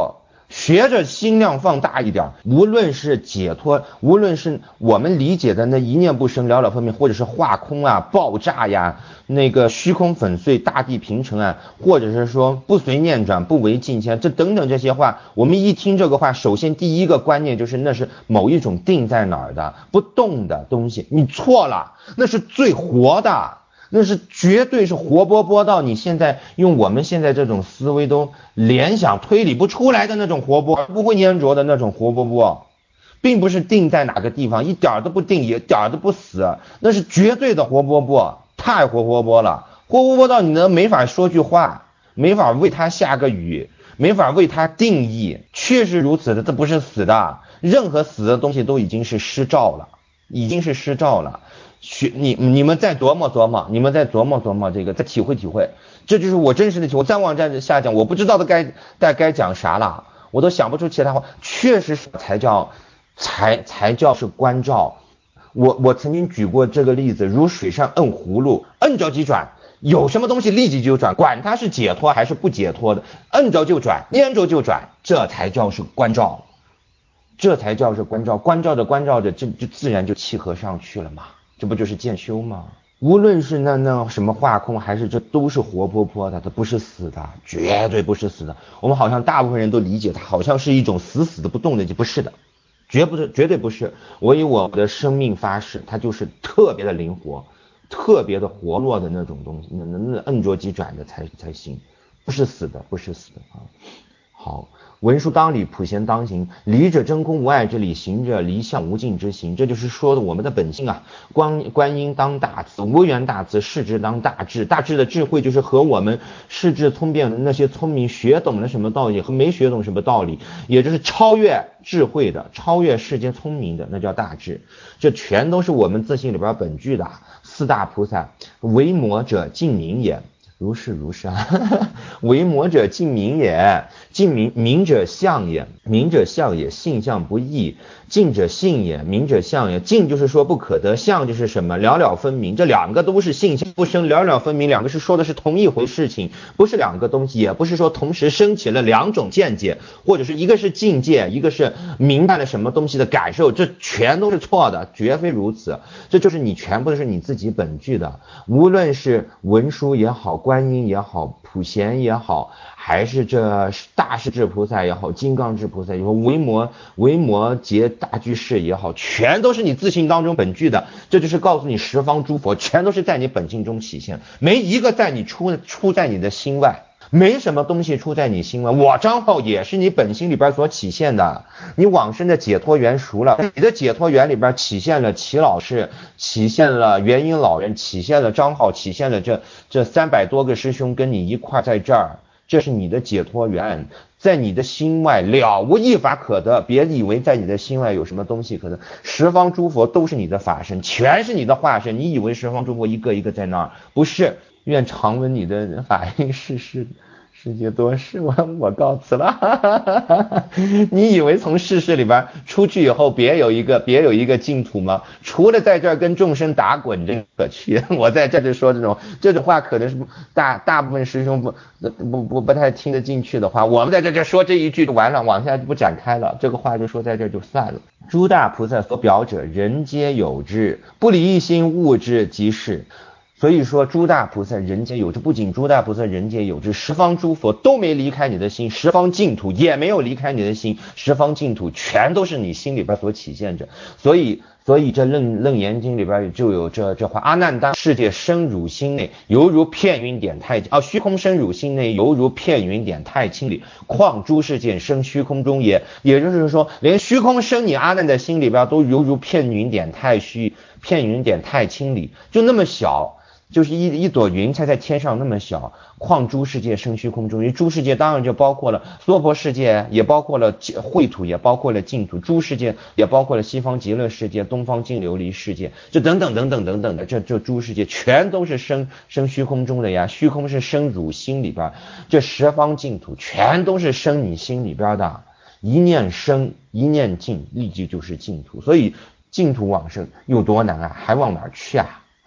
学着心量放大一点，无论是解脱，无论是我们理解的那一念不生了了分明，或者是化空啊、爆炸呀、那个虚空粉碎、大地平成啊，或者是说不随念转、不为境迁，这等等这些话，我们一听这个话，首先第一个观念就是那是某一种定在哪儿的不动的东西，你错了，那是最活的。那是绝对是活泼泼到你现在用我们现在这种思维都联想推理不出来的那种活泼，不会粘着的那种活泼泼，并不是定在哪个地方，一点都不定，一点都不死，那是绝对的活泼泼，太活泼泼了，活泼泼到你能没法说句话，没法为它下个语，没法为它定义，确实如此的，这不是死的，任何死的东西都已经是失照了，已经是失照了。学你你们再琢磨琢磨，你们再琢磨琢磨这个，再体会体会，这就是我真实的体会。我再往这下讲，我不知道的该该该讲啥了，我都想不出其他话。确实是才叫才才叫是关照。我我曾经举过这个例子，如水上摁葫芦，摁着即转，有什么东西立即就转，管它是解脱还是不解脱的，摁着就转，捏着就转，这才叫是关照，这才叫是关照。关照着关照着，这就自然就契合上去了嘛。这不就是渐修吗？无论是那那什么化空，还是这都是活泼泼的，它不是死的，绝对不是死的。我们好像大部分人都理解它好像是一种死死的不动的，不是的，绝不是，绝对不是。我以我的生命发誓，它就是特别的灵活，特别的活络的那种东西，那那那摁着急转的才才行，不是死的，不是死的啊。好。文殊当理，普贤当行，离者真空无碍之理，行者离相无尽之行。这就是说的我们的本性啊。观观音当大慈，无缘大慈，世智当大智。大智的智慧就是和我们世智聪辩的那些聪明学懂了什么道理和没学懂什么道理，也就是超越智慧的，超越世间聪明的，那叫大智。这全都是我们自性里边本具的。四大菩萨，为魔者尽明也。如是如是啊，为魔者尽明也，尽明明者相也，明者相也，性相不异，尽者性也，明者相也。尽就是说不可得，相就是什么？了了分明，这两个都是性相不生，了了分明，两个是说的是同一回事情，不是两个东西，也不是说同时升起了两种见解，或者是一个是境界，一个是明白了什么东西的感受，这全都是错的，绝非如此。这就是你全部都是你自己本具的，无论是文殊也好，观音也好，普贤也好，还是这大势至菩萨也好，金刚智菩萨也好，维摩维摩诘大居士也好，全都是你自性当中本具的。这就是告诉你十方诸佛全都是在你本性中体现，没一个在你出出在你的心外，没什么东西出在你心外。我张浩也是你本心里边所体现的，你往生的解脱缘熟了，你的解脱缘里边体现了齐老师，体现了元音老人，体现了张浩，体现了这这三百多个师兄跟你一块在这儿，这是你的解脱缘，在你的心外了无一法可得。别以为在你的心外有什么东西可得，十方诸佛都是你的法身，全是你的化身，你以为十方诸佛一个一个在那儿？不是。愿常闻你的法音世世世界多事，我我告辞了。你以为从世事里边出去以后，别有一个别有一个净土吗？除了在这儿跟众生打滚这可去。我在这里说这种这种话，可能是大大部分师兄不不不不太听得进去的话，我们在这这说这一句就完了，往下就不展开了。这个话就说在这就算了。诸大菩萨所表者，人皆有之，不离一心，悟之即是。所以说诸大菩萨人皆有之，不仅诸大菩萨人皆有之，十方诸佛都没离开你的心，十方净土也没有离开你的心，十方净土全都是你心里边所体现着。所以所以这楞楞严经里边就有这这话：阿难当世界生汝心内，犹如片云点太啊，虚空生汝心内，犹如片云点太清里，况诸世界生虚空中也。也就是说，连虚空生你阿难的心里边都犹如片云点太虚，片云点太清里，就那么小。就是一一朵云彩在天上那么小，况诸世界生虚空中。因为诸世界当然就包括了娑婆世界，也包括了秽土，也包括了净土，诸世界也包括了西方极乐世界、东方净琉璃世界，这等等等等等等的，这这诸世界全都是生生虚空中的呀。虚空是生汝心里边，这十方净土全都是生你心里边的。一念生，一念净，立即就是净土。所以净土往生有多难啊？还往哪儿去啊？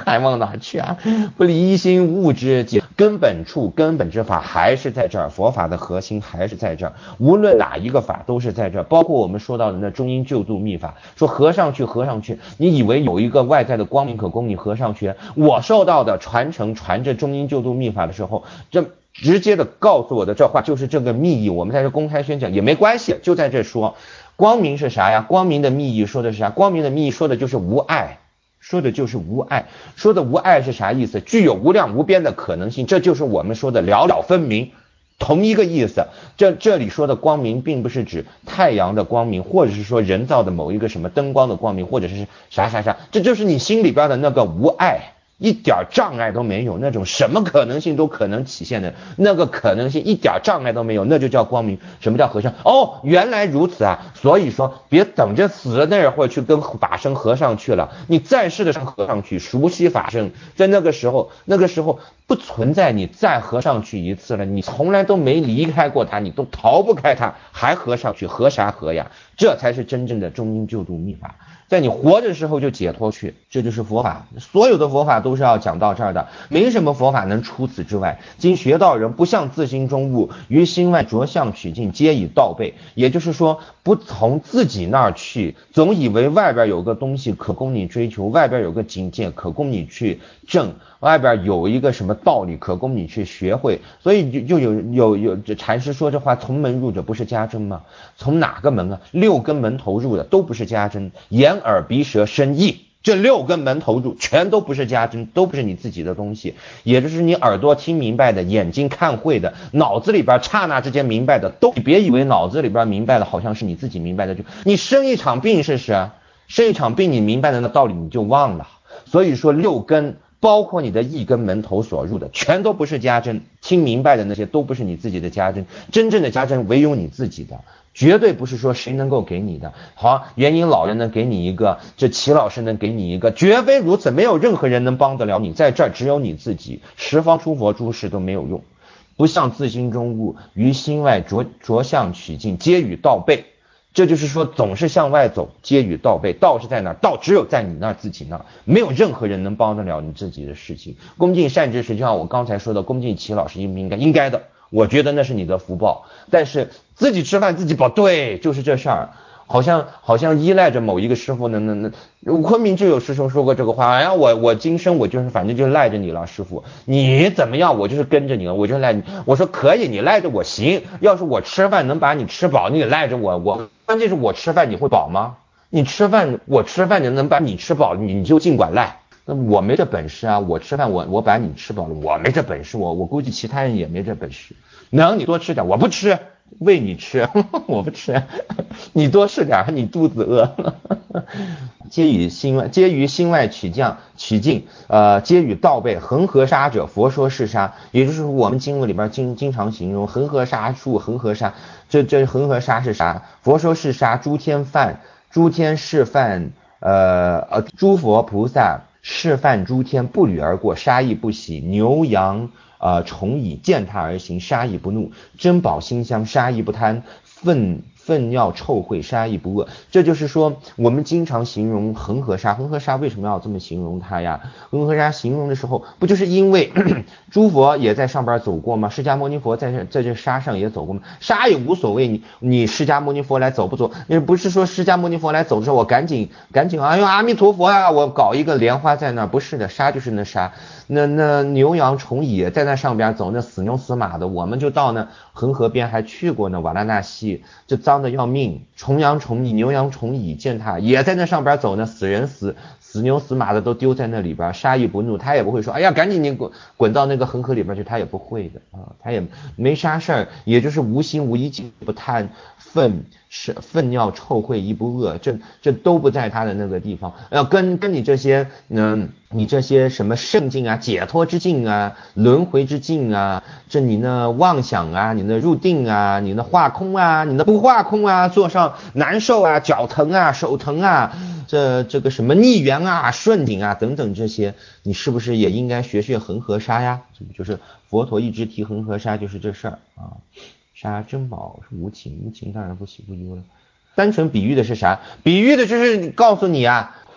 还往哪去啊？不离心物之解根本处，根本之法还是在这儿，佛法的核心还是在这儿。无论哪一个法都是在这儿，包括我们说到的那中阴救度秘法，说合上去合上去，你以为有一个外在的光明可供你合上去？我受到的传承传这中阴救度秘法的时候，这直接的告诉我的这话就是这个密意，我们在这公开宣讲也没关系，就在这说。光明是啥呀？光明的密意说的是啥？光明的密意说的就是无爱，说的就是无爱。说的无爱是啥意思？具有无量无边的可能性，这就是我们说的了了分明，同一个意思。这这里说的光明并不是指太阳的光明，或者是说人造的某一个什么灯光的光明，或者是啥啥啥，这就是你心里边的那个无爱，一点障碍都没有，那种什么可能性都可能体现的那个可能性一点障碍都没有，那就叫光明。什么叫和尚？哦，原来如此啊！所以说别等着死了那会儿去跟法身和尚去了，你在世的时候和尚去熟悉法身，在那个时候那个时候不存在你再和尚去一次了，你从来都没离开过他，你都逃不开他，还和尚去和啥和呀？这才是真正的中阴救度秘法。在你活着的时候就解脱去，这就是佛法。所有的佛法都是要讲到这儿的，没什么佛法能除此之外。今学道人不向自心中悟，于心外着相取境，皆以道备。也就是说，不从自己那儿去，总以为外边有个东西可供你追求，外边有个境界可供你去证，外边有一个什么道理可供你去学会。所以就就有有有这禅师说这话，从门入者不是家珍吗？从哪个门啊？六根门头入的都不是家珍，眼耳鼻舌身意，这六根门头入全都不是家珍，都不是你自己的东西。也就是你耳朵听明白的，眼睛看会的，脑子里边刹那之间明白的，都你别以为脑子里边明白的好像是你自己明白的，就你生一场病试试啊，生一场病你明白的那道理你就忘了。所以说六根包括你的一根门头所入的全都不是家珍，听明白的那些都不是你自己的家珍，真正的家珍唯有你自己的，绝对不是说谁能够给你的。好，元婴老人能给你一个，这齐老师能给你一个，绝非如此，没有任何人能帮得了你，在这儿只有你自己，十方诸佛诸事都没有用。不向自心中悟，于心外着着相取境，皆与道备。这就是说总是向外走，皆与道备。道是在哪儿？道只有在你那儿，自己那儿，没有任何人能帮得了你自己的事情。恭敬善知识，就像我刚才说的，恭敬齐老师应不应该？应该的，我觉得那是你的福报。但是自己吃饭自己饱，对，就是这事儿。好像好像依赖着某一个师傅呢，那那昆明就有师兄说过这个话，哎呀，我我今生我就是反正就赖着你了，师傅，你怎么样，我就是跟着你了，我就赖你。我说可以，你赖着我行，要是我吃饭能把你吃饱，你赖着我，我关键是我吃饭你会饱吗？你吃饭我吃饭你能把你吃饱，你你就尽管赖。那我没这本事啊，我吃饭我我把你吃饱了，我没这本事，我我估计其他人也没这本事。能你多吃点，我不吃。喂你吃，我不吃，你多吃点，你肚子饿。皆于心外，皆于心外取将取境，呃，皆与道备。恒河沙者，佛说是沙，也就是我们经文里边经经常形容恒河沙数，恒河沙，这这恒河沙是啥？佛说是沙，诸天犯，诸天示范，呃呃，诸佛菩萨示范诸天不履而过，杀亦不喜，牛羊。呃，虫蚁见他而行，杀亦不怒；珍宝馨香，杀亦不贪；粪粪尿臭秽，杀亦不恶。这就是说，我们经常形容恒河沙，恒河沙为什么要这么形容它呀？恒河沙形容的时候，不就是因为咳咳诸佛也在上边走过吗？释迦牟尼佛在这在这沙上也走过吗？沙也无所谓，你你释迦牟尼佛来走不走？也不是说释迦牟尼佛来走的时候，我赶紧赶紧，哎呦阿弥陀佛呀，我搞一个莲花在那儿，不是的，沙就是那沙。那那牛羊虫蚁在那上边走，那死牛死马的，我们就到那恒河边还去过呢，瓦拉纳西，这脏的要命，虫羊虫蚁牛羊虫蚁见他也在那上边走呢，死人死死牛死马的都丢在那里边，杀亦不怒，他也不会说哎呀赶紧你滚滚到那个恒河里边去，他也不会的啊，他也没啥事儿，也就是无心无意境不贪粪是粪尿臭秽亦不恶，这这都不在他的那个地方。要跟跟你这些嗯、呃、你这些什么圣境啊解脱之境啊轮回之境啊，这你那妄想啊你那入定啊你那化空啊你那不化空啊，坐上难受啊脚疼啊手疼啊，这这个什么逆缘啊顺顶啊等等这些，你是不是也应该学学恒河沙呀？这不就是佛陀一直提恒河沙就是这事儿啊。杀珍宝是无情，无情当然不喜不忧了。单纯比喻的是啥？比喻的就是告诉你啊，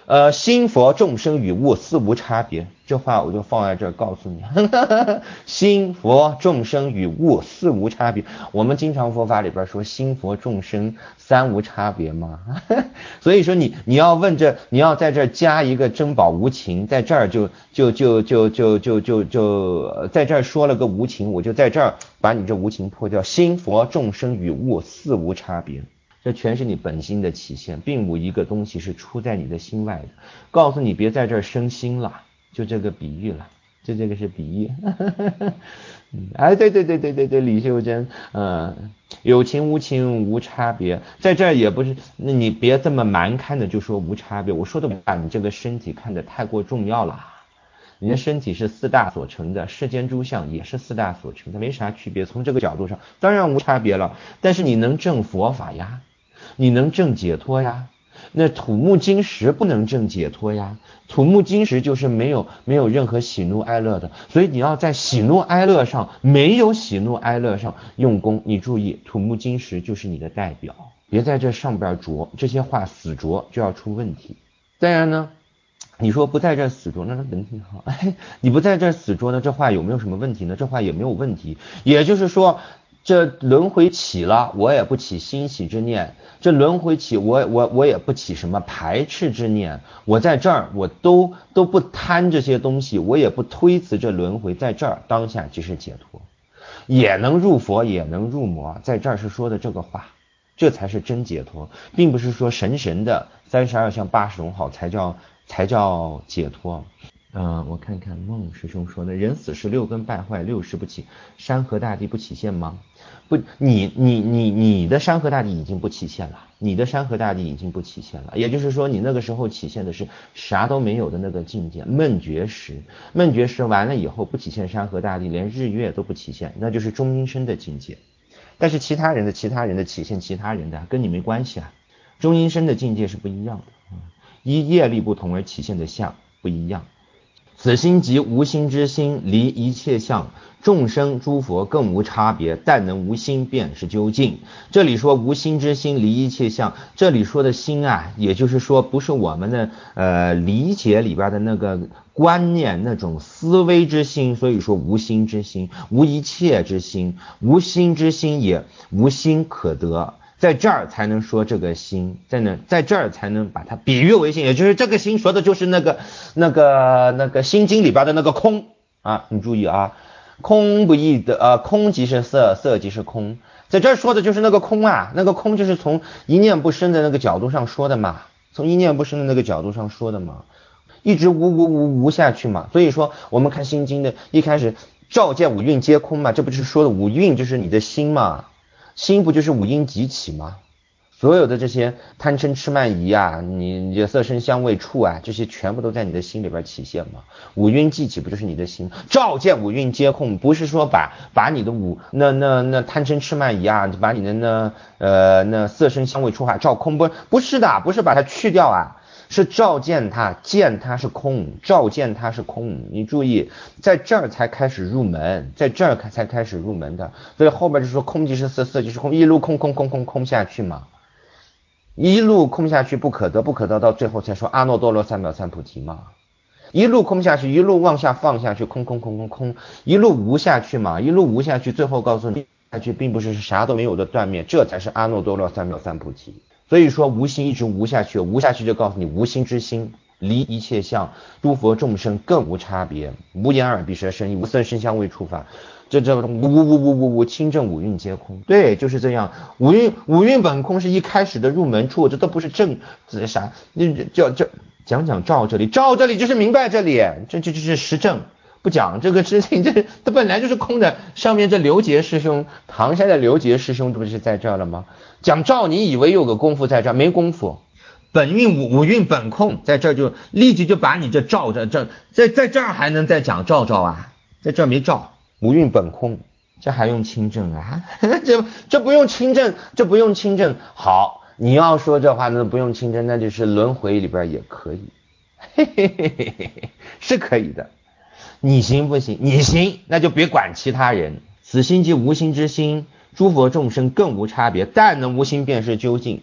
呃，心佛众生与物四无差别，这话我就放在这儿告诉你。心佛众生与物四无差别，我们经常佛法里边说心佛众生三无差别嘛。所以说你你要问这，你要在这儿加一个珍宝无情，在这儿就就就就就就就就在这儿说了个无情，我就在这儿把你这无情破掉。心佛众生与物四无差别。这全是你本心的体现，并无一个东西是出在你的心外的。告诉你别在这儿生心了，就这个比喻了，就这个是比喻。哎，对对对对对对，李秀珍，嗯，有情无情无差别，在这儿也不是，那你别这么蛮看的就说无差别，我说的把你这个身体看得太过重要了。你的身体是四大所成的，世间诸相也是四大所成的，没啥区别。从这个角度上，当然无差别了。但是你能证佛法呀，你能证解脱呀。那土木金石不能证解脱呀，土木金石就是没有没有任何喜怒哀乐的，所以你要在喜怒哀乐上，没有喜怒哀乐上用功。你注意，土木金石就是你的代表，别在这上边着，这些话死着就要出问题。当然呢。你说不在这死捉，那那能挺好。哎，你不在这死捉呢，这话有没有什么问题呢？这话也没有问题。也就是说，这轮回起了，我也不起欣喜之念；这轮回起，我我我也不起什么排斥之念。我在这儿，我都都不贪这些东西，我也不推辞这轮回，在这儿当下即是解脱，也能入佛，也能入魔。在这儿是说的这个话。这才是真解脱，并不是说神神的三十二相八十种好才叫才叫解脱。嗯、呃，我看看孟师兄说的，人死时六根败坏，六识不起，山河大地不起现吗？不，你你你你的山河大地已经不起现了，你的山河大地已经不起现了，也就是说你那个时候起现的是啥都没有的那个境界，闷绝时，闷绝时完了以后不起现山河大地，连日月都不起现，那就是中阴身的境界。但是其他人的其他人的起现其他人的跟你没关系啊，中阴身的境界是不一样的，依业力不同而起现的相不一样。此心即无心之心，离一切相，众生诸佛更无差别，但能无心便是究竟。这里说无心之心离一切相，这里说的心啊，也就是说不是我们的呃理解里边的那个观念那种思维之心，所以说无心之心，无一切之心，无心之心也无心可得。在这儿才能说这个心，在那在这儿才能把它比喻为心，也就是这个心说的就是那个那个那个心经里边的那个空啊，你注意啊，空不异的呃，空即是色，色即是空，在这儿说的就是那个空啊，那个空就是从一念不生的那个角度上说的嘛，从一念不生的那个角度上说的嘛，一直无无无无下去嘛，所以说我们看心经的一开始照见五蕴皆空嘛，这不就是说的五蕴就是你的心嘛。心不就是五阴集起吗？所有的这些贪嗔痴慢疑啊，你你色声香味触啊，这些全部都在你的心里边起现嘛。五蕴集起不就是你的心？照见五蕴皆空，不是说把把你的五那那那贪嗔痴慢疑啊，把你的那呃那色声香味触啊照空，不不是的，不是把它去掉啊。是照见它，见它是空，照见它是空。你注意，在这儿才开始入门，在这儿才开始入门的。所以后边就说空即是色，色即是空，一路空空空空空下去嘛，一路空下去不可得，不可得到最后才说阿耨多罗三藐三菩提嘛。一路空下去，一路往下放下去，空空空空空，一路无下去嘛，一路无下去，最后告诉你下去并不是啥都没有的断灭，这才是阿耨多罗三藐三菩提。所以说无心一直无下去，无下去就告诉你无心之心，离一切相，诸佛众生更无差别，无眼耳鼻舌身意，无色声香味触法，这这无无无无无无清正五蕴皆空。对，就是这样，五蕴五蕴本空是一开始的入门处，这都不是正啥，叫这讲讲照这里，照这里就是明白这里，这这就是实证。不讲这个事情，这它本来就是空的。上面这刘杰师兄，唐山的刘杰师兄，这不是在这儿了吗？讲照，你以为有个功夫在这儿，没功夫。本运五五运本空，在这儿就立即就把你这照着这在在这儿还能再讲照照啊？在这儿没照，五运本空，这还用清正啊？这这不用清正，这不用清正。好，你要说这话，那不用清正，那就是轮回里边也可以，嘿嘿嘿嘿嘿嘿，是可以的。你行不行？你行，那就别管其他人。此心即无心之心，诸佛众生更无差别，但能无心便是究竟。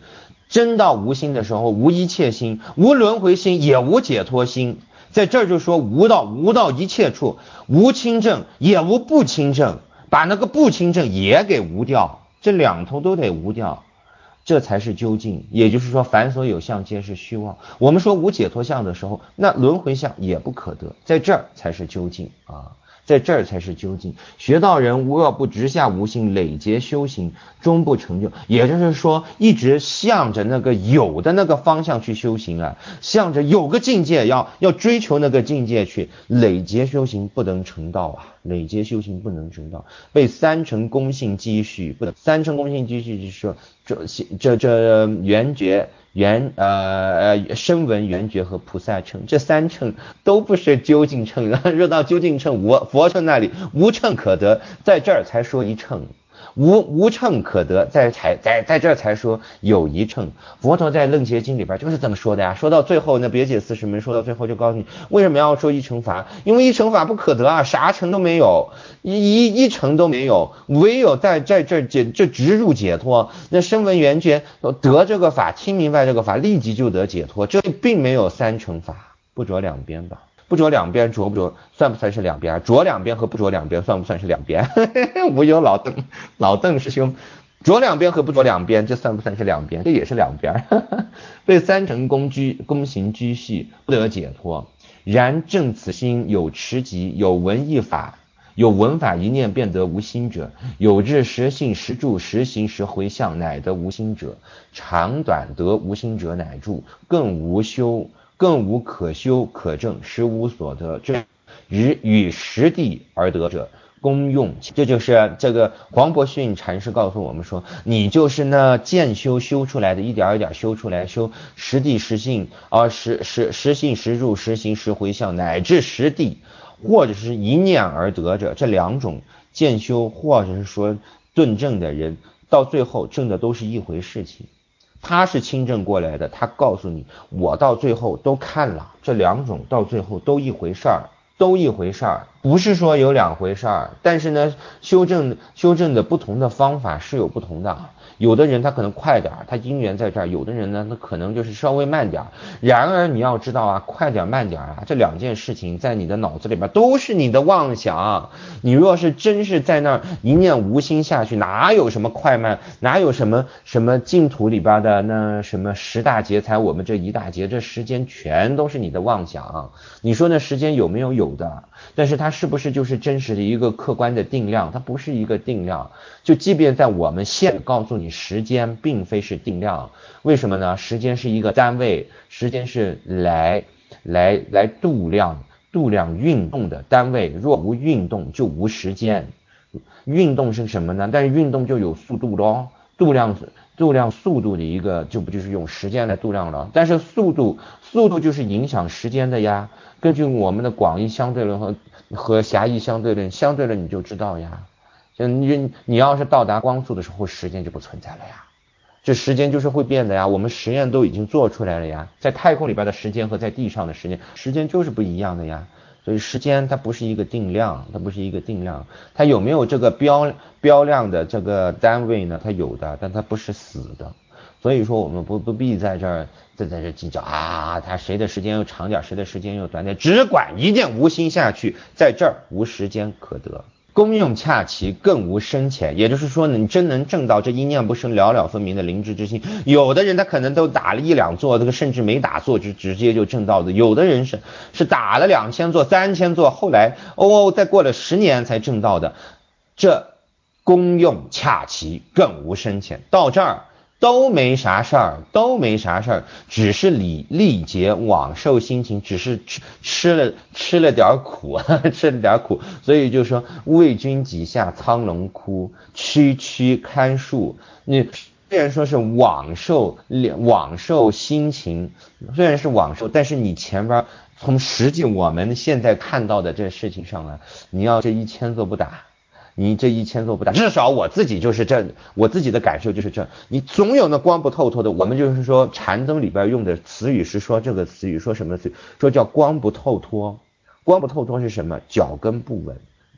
真到无心的时候，无一切心，无轮回心，也无解脱心。在这儿就说无到，无到一切处，无清正，也无不清正，把那个不清正也给无掉，这两头都得无掉，这才是究竟。也就是说，凡所有相皆是虚妄。我们说无解脱相的时候，那轮回相也不可得，在这儿才是究竟啊。在这儿才是究竟。学道人无恶不直下无心，累劫修行终不成就。也就是说，一直向着那个有的那个方向去修行啊，向着有个境界要要追求那个境界去，累劫修行不能成道啊，累劫修行不能成道，被三乘公信积蓄不能。三乘公信积蓄就是说，这这这圆觉。圆呃呃声闻缘觉和菩萨乘，这三乘都不是究竟乘啊。若到究竟乘，我佛乘那里无乘可得，在这儿才说一乘。无无乘可得，在才在在这才说有一乘。佛陀在楞伽经里边就是这么说的呀。说到最后，那别解四十门说到最后就告诉你，为什么要说一乘法？因为一乘法不可得啊，啥乘都没有，一一一乘都没有，唯有在在这解这直入解脱。那声闻缘觉得这个法，听明白这个法，立即就得解脱。这并没有三乘法，不着两边吧？不着两边，着不着算不算是两边？着两边和不着两边算不算是两边？无有老邓，老邓师兄，着两边和不着两边，这算不算是两边？这也是两边。被三乘公居公行居系，不得解脱。然正此心有持疾，有闻一法，有闻法一念便得无心者，有日时信时住时行时回向，乃得无心者。长短得无心者乃住，更无修。更无可修可证，实无所得，这与与实地而得者功用。这就是这个黄伯逊禅师告诉我们说，你就是那渐修修出来的，一点一点修出来，修实地实性啊，实实实性实入实行实回向，乃至实地，或者是一念而得者，这两种渐修或者是说顿证的人，到最后证的都是一回事情。他是亲证过来的，他告诉你，我到最后都看了，这两种到最后都一回事儿，都一回事儿，不是说有两回事儿。但是呢，修正修正的不同的方法是有不同的。有的人他可能快点，他因缘在这儿；有的人呢，他可能就是稍微慢点。然而你要知道啊，快点慢点啊，这两件事情在你的脑子里边都是你的妄想。你若是真是在那儿一念无心下去，哪有什么快慢，哪有什么什么净土里边的那什么十大劫财，我们这一大劫，这时间全都是你的妄想。你说那时间有没有？有的，但是它是不是就是真实的一个客观的定量？它不是一个定量。就即便在我们现告诉你，时间并非是定量。为什么呢？时间是一个单位，时间是来来来度量度量运动的单位。若无运动就无时间。运动是什么呢？但是运动就有速度咯，度量度量速度的一个，就不就是用时间来度量了？但是速度速度就是影响时间的呀。根据我们的广义相对论和和狭义相对论，相对论你就知道呀。你你要是到达光速的时候，时间就不存在了呀。这时间就是会变的呀，我们实验都已经做出来了呀。在太空里边的时间和在地上的时间，时间就是不一样的呀。所以时间它不是一个定量，它不是一个定量，它有没有这个标标量的这个单位呢？它有的，但它不是死的。所以说我们不不必在这儿在在这计较啊，他谁的时间又长点，谁的时间又短点，只管一念无心下去，在这儿无时间可得。功用恰齐，更无深浅。也就是说，你真能证到这一念不生了了分明的灵智之心。有的人他可能都打了一两座，这个甚至没打坐就直接就证到的。有的人是是打了两千座、三千座，后来哦再过了十年才证到的。这功用恰齐，更无深浅。到这儿都没啥事儿，都没啥事儿，只是理历劫往受心情，只是吃吃了吃了点苦，吃了点苦，所以就说为君几下苍龙窟，区区看树。你虽然说是往受往受心情，虽然是往受，但是你前边从实际我们现在看到的这事情上来，你要这一千座不打。你这一千座不打，至少我自己就是这，我自己的感受就是这。你总有那光不透透的，我们就是说禅宗里边用的词语是说这个词语，说什么词语？说叫光不透脱。光不透脱是什么？脚跟不稳，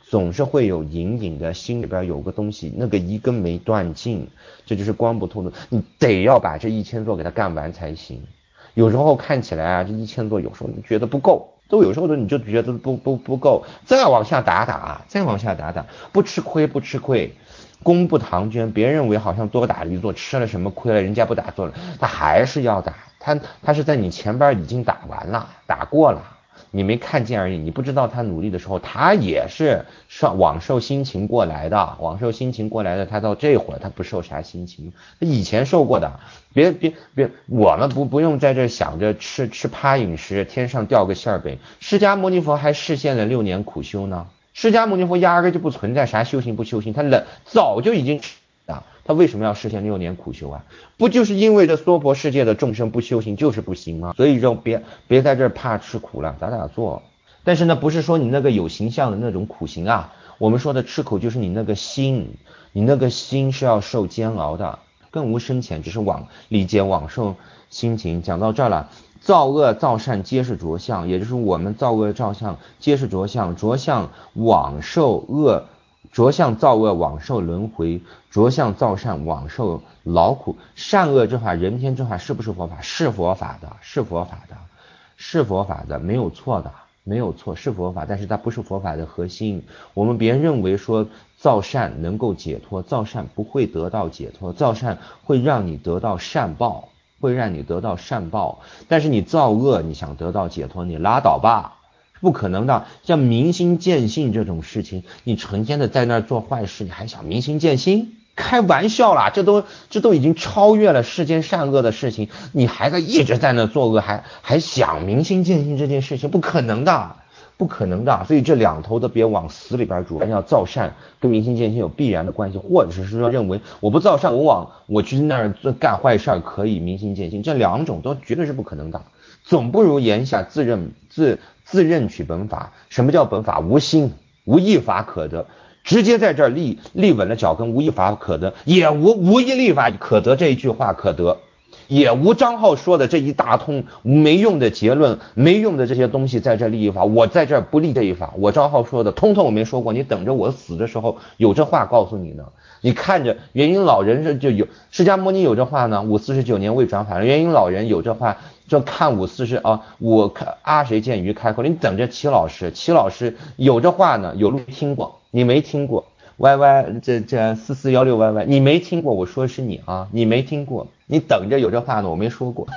总是会有隐隐的心里边有个东西，那个一根没断尽，这就是光不透露，你得要把这一千座给它干完才行。有时候看起来啊，这一千座有时候你觉得不够，都有时候的你就觉得不不不够，再往下打打，再往下打打，不吃亏不吃亏。功不唐捐，别认为好像多打了一座吃了什么亏了，人家不打坐了，他还是要打，他他是在你前边已经打完了，打过了，你没看见而已，你不知道他努力的时候，他也是上往受心情过来的，往受心情过来的，他到这会儿他不受啥心情，他以前受过的，别别别，我们不不用在这想着吃吃趴饮食，天上掉个馅饼，释迦牟尼佛还实现了六年苦修呢。释迦牟尼佛压根就不存在啥修行不修行，他冷早就已经啊，他为什么要实现六年苦修啊？不就是因为这娑婆世界的众生不修行就是不行吗？所以就别别在这怕吃苦了，打打坐。但是呢，不是说你那个有形象的那种苦行啊，我们说的吃苦就是你那个心，你那个心是要受煎熬的，更无深浅，只是往理解往受心情。讲到这儿了。造恶造善皆是着相，也就是我们造恶造相皆是着相，着相往受恶，着相造恶往受轮回，着相造善往受劳苦。善恶之法，人天之法是不是佛法？是佛法的，是佛法的，是佛法的，没有错的，没有错，是佛法，但是它不是佛法的核心。我们别认为说造善能够解脱，造善不会得到解脱，造善会让你得到善报。会让你得到善报，但是你造恶，你想得到解脱，你拉倒吧，不可能的。像明心见性这种事情，你成天的在那儿做坏事，你还想明心见性？开玩笑啦，这都这都已经超越了世间善恶的事情，你还在一直在那作恶，还还想明心见性这件事情，不可能的。不可能的，所以这两头都别往死里边煮。要造善跟明心见性有必然的关系，或者是说认为我不造善，我往我去那儿做干坏事可以明心见性，这两种都绝对是不可能的。总不如言下自认自自认取本法。什么叫本法？无心，无一法可得，直接在这儿立立稳了脚跟，无一法可得，也无无一立法可得，这一句话可得。也无张浩说的这一大通没用的结论，没用的这些东西在这立一法，我在这不立这一法。我张浩说的通通我没说过，你等着我死的时候有这话告诉你呢。你看着元婴老人是就有，释迦牟尼有这话呢，五四十九年未转法，元婴老人有这话，就看五四十啊，我看阿谁见鱼开口，你等着齐老师，齐老师有这话呢，有录听过，你没听过。Y Y 这这四四幺六 Y Y 你没听过，我说是你啊，你没听过，你等着有这话呢，我没说过。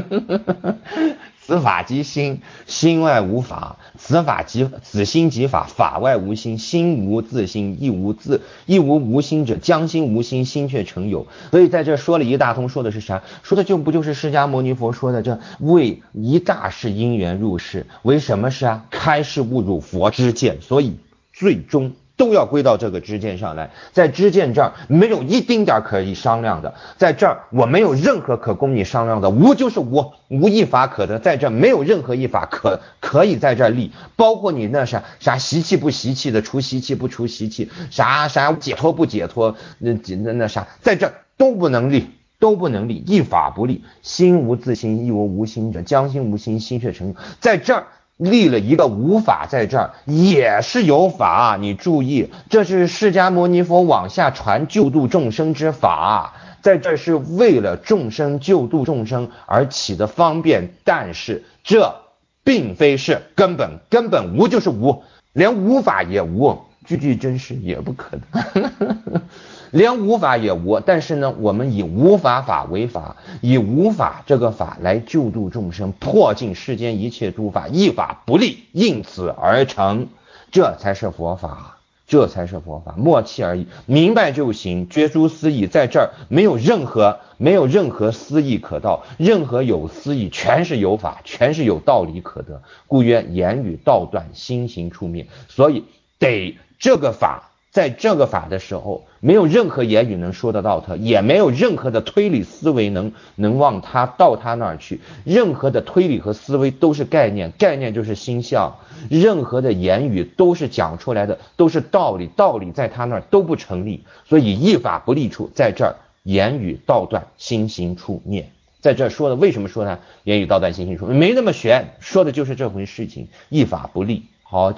此法即心，心外无法；此法即此心即法，法外无心。心无自心，亦无自亦无无心者，将心无心，心却成有。所以在这说了一大通，说的是啥？说的就不就是释迦牟尼佛说的这为一大事因缘入世，为什么事啊？开示悟入佛之见，所以最终都要归到这个知见上来。在知见这儿没有一丁点可以商量的，在这儿我没有任何可供你商量的，无就是无，无一法可得，在这儿没有任何一法可可以在这儿立，包括你那啥啥习气不习气的，除习气不除习气，啥啥解脱不解脱，那那那啥，在这儿都不能立。都不能立，一法不立，心无自心，亦无无心者，将心无心，心却成有。在这儿立了一个无法，在这儿也是有法，你注意，这是释迦牟尼佛往下传救度众生之法，在这是为了众生救度众生而起的方便，但是这并非是根本，根本无就是无，连无法也无，句句真实也不可能。连无法也无，但是呢，我们以无法法为法，以无法这个法来救度众生，破尽世间一切诸法，一法不立，因此而成，这才是佛法，这才是佛法，默契而已，明白就行，绝诸私意，在这儿没有任何没有任何私意可道，任何有私意全是有法，全是有道理可得，故曰言语道断，心行出灭，所以得这个法。在这个法的时候，没有任何言语能说得到它，也没有任何的推理思维能能往它到它那儿去，任何的推理和思维都是概念，概念就是心象，任何的言语都是讲出来的，都是道理，道理在它那儿都不成立，所以一法不立处，在这儿言语道断，心行出灭。在这说的为什么说它言语道断，心行出灭？没那么玄，说的就是这回事情，一法不立。好，这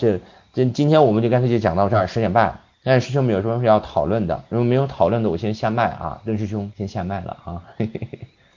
今今天我们就干脆就讲到这儿，十点半。但是师兄们有什么要讨论的？如果没有讨论的，我先下麦啊，邓师兄先下麦了啊。嘿嘿嘿